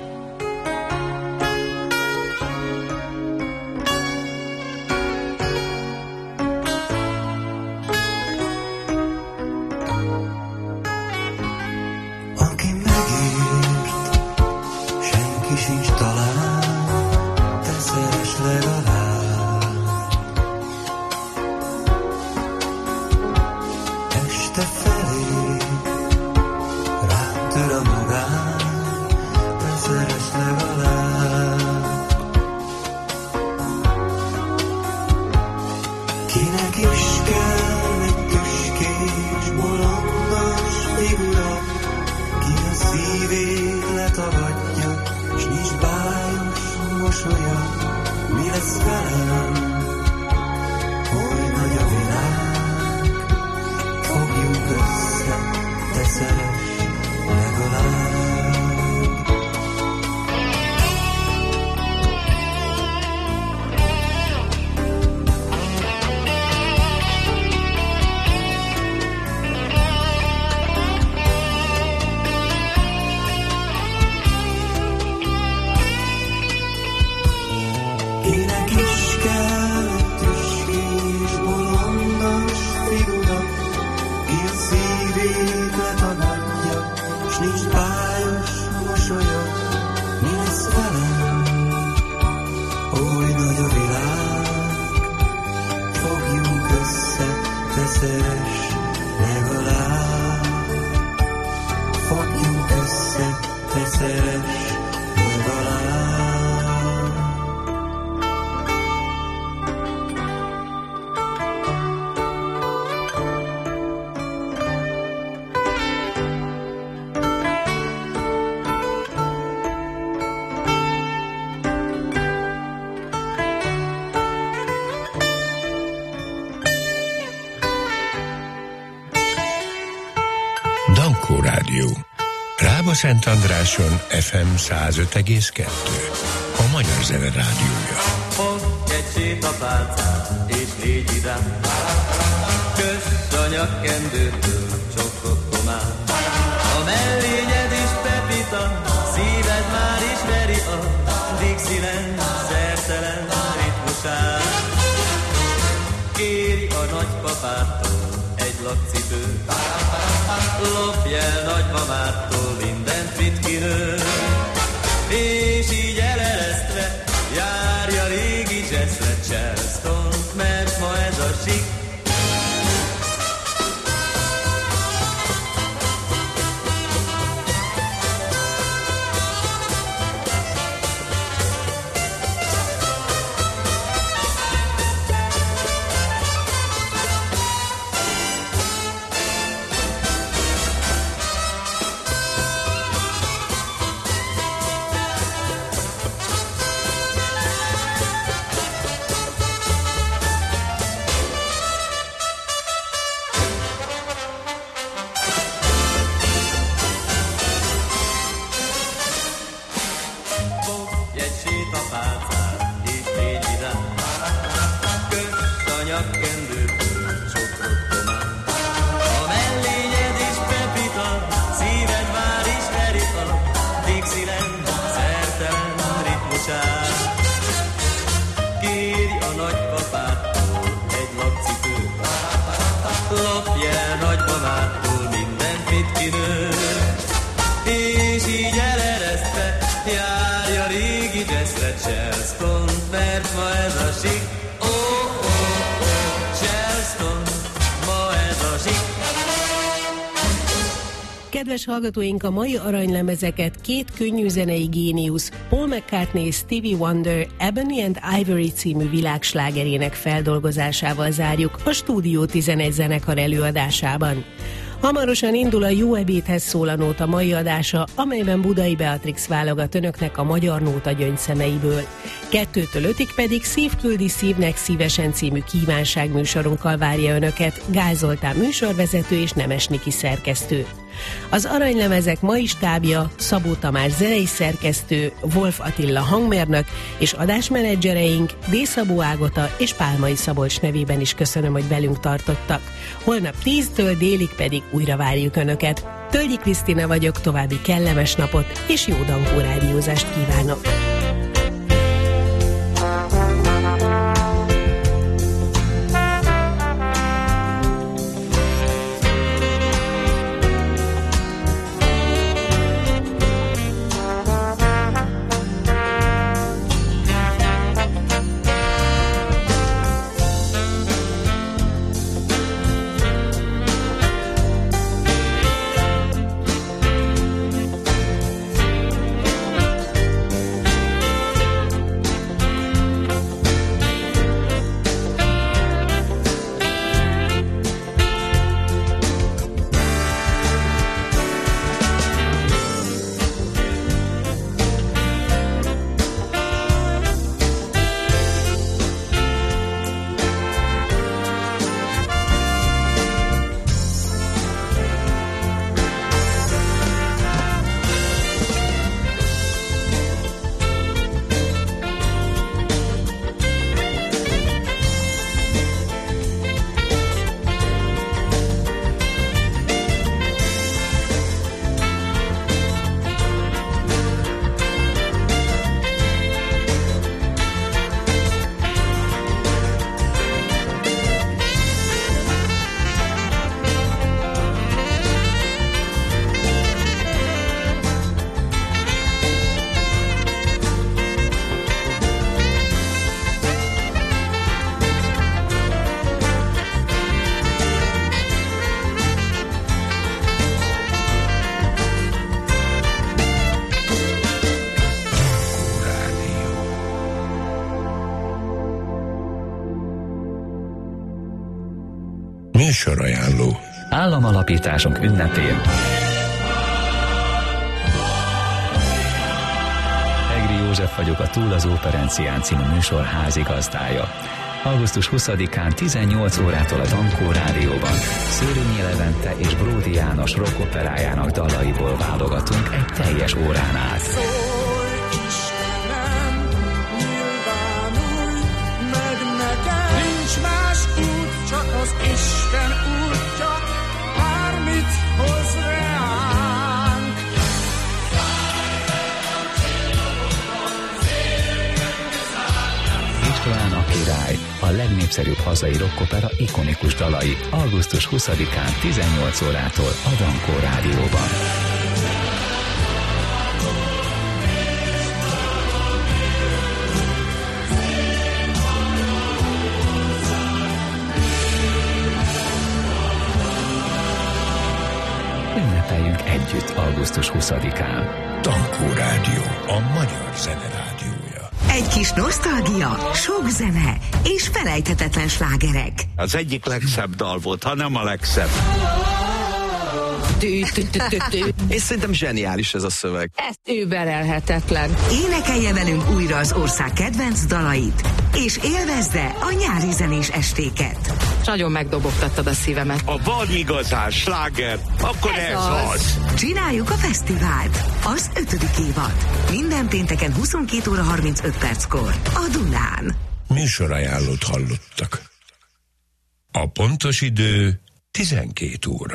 Aki megírt, senki sincs talán, te szeres legalább. Este felé rám tör a magán, te szeres legalább. Kinek is kell egy tüskés, bolondos figura, ki a szívét letagadja, s nincs bájos mosolya. Mi lesz velem, oly nagy a világ, fogjunk össze, te szeress legalább. Kinek is kell egy tüskés, bolondos figura, ki a szívét letagadja, s nincs bájos mosolya. Mi lesz velem, oly nagy a világ, fogjunk össze, te szeress legalább. Fogjunk össze, te szeress legalább.
Dankó Rádió. Rába Szent Andráson ef em száz öt egész kettő. A Magyar Zene Rádiója.
Fogj egy sétapálcát, és légy idám. Köss a nyakkendőtől, csokogtomán. A mellényed is pepita, szíved már ismeri a Dixieland szertelen ritmusát. Kérj a nagypapától egy lakcipőt, lopj el nagymamától mindent, mit kinő. És így eleresztve járj a régi jazzre, Charleston, mert ma ez a sik.
Kedves hallgatóink, a mai aranylemezeket két könnyűzenei géniusz, Paul McCartney és Stevie Wonder Ebony and Ivory című világslágerének feldolgozásával zárjuk a Stúdió tizenegy zenekar előadásában. Hamarosan indul a Jó ebédhez szól a nóta mai adása, amelyben Budai Beatrix válogat önöknek a magyar nóta gyöngyszemeiből. Kettőtől ötig pedig Szív küldi szívnek szívesen című kívánságműsorunkkal várja önöket Gál Zoltán műsorvezető és Nemes Niki szerkesztő. Az aranylemezek mai stábja Szabó Tamás zenei szerkesztő, Wolf Attila hangmérnök és adásmenedzsereink D. Szabó Ágota és Pálmai Szabolcs nevében is köszönöm, hogy velünk tartottak. Holnap tíztől délig pedig újra várjuk önöket. Tölgyi Krisztina vagyok, további kellemes napot és jó Dankó rádiózást kívánok!
Műsorajánló.
Államalapításunk ünnepén Egri József vagyok, a Túl az Óperencián című műsor házigazdája. augusztus huszadikán tizennyolc órától a Dankó Rádióban Szőrényi Levente és Bródi János rockoperájának dalaiból válogatunk egy teljes órán át.
Szólj, Istenem, nyilvánulj meg nekem. Nincs más út, csak az Isten útja, bármit hoz reánk.
István a király, a legnépszerűbb hazai rockopera ikonikus dalai augusztus huszadikán tizennyolc órától a Dankó Rádióban. Ünnepeljünk együtt augusztus huszadikán.
Dankó Rádió, a magyar zene rádiója.
Egy kis nosztalgia, sok zene és felejthetetlen slágerek.
Az egyik legszebb dal volt, ha nem a legszebb.
És szerintem zseniális ez a szöveg.
Ez überelhetetlen.
Énekelje velünk újra az ország kedvenc dalait, és élvezze a nyári zenés estéket.
Nagyon megdobogtattad a szívemet.
Ha van igazán sláger, akkor ez,
ez
az.
az.
Csináljuk a fesztivált, az ötödik évad. Minden pénteken huszonkét óra harmincöt perckor a Dunán.
Műsorajánlót hallottak. A pontos idő tizenkét óra.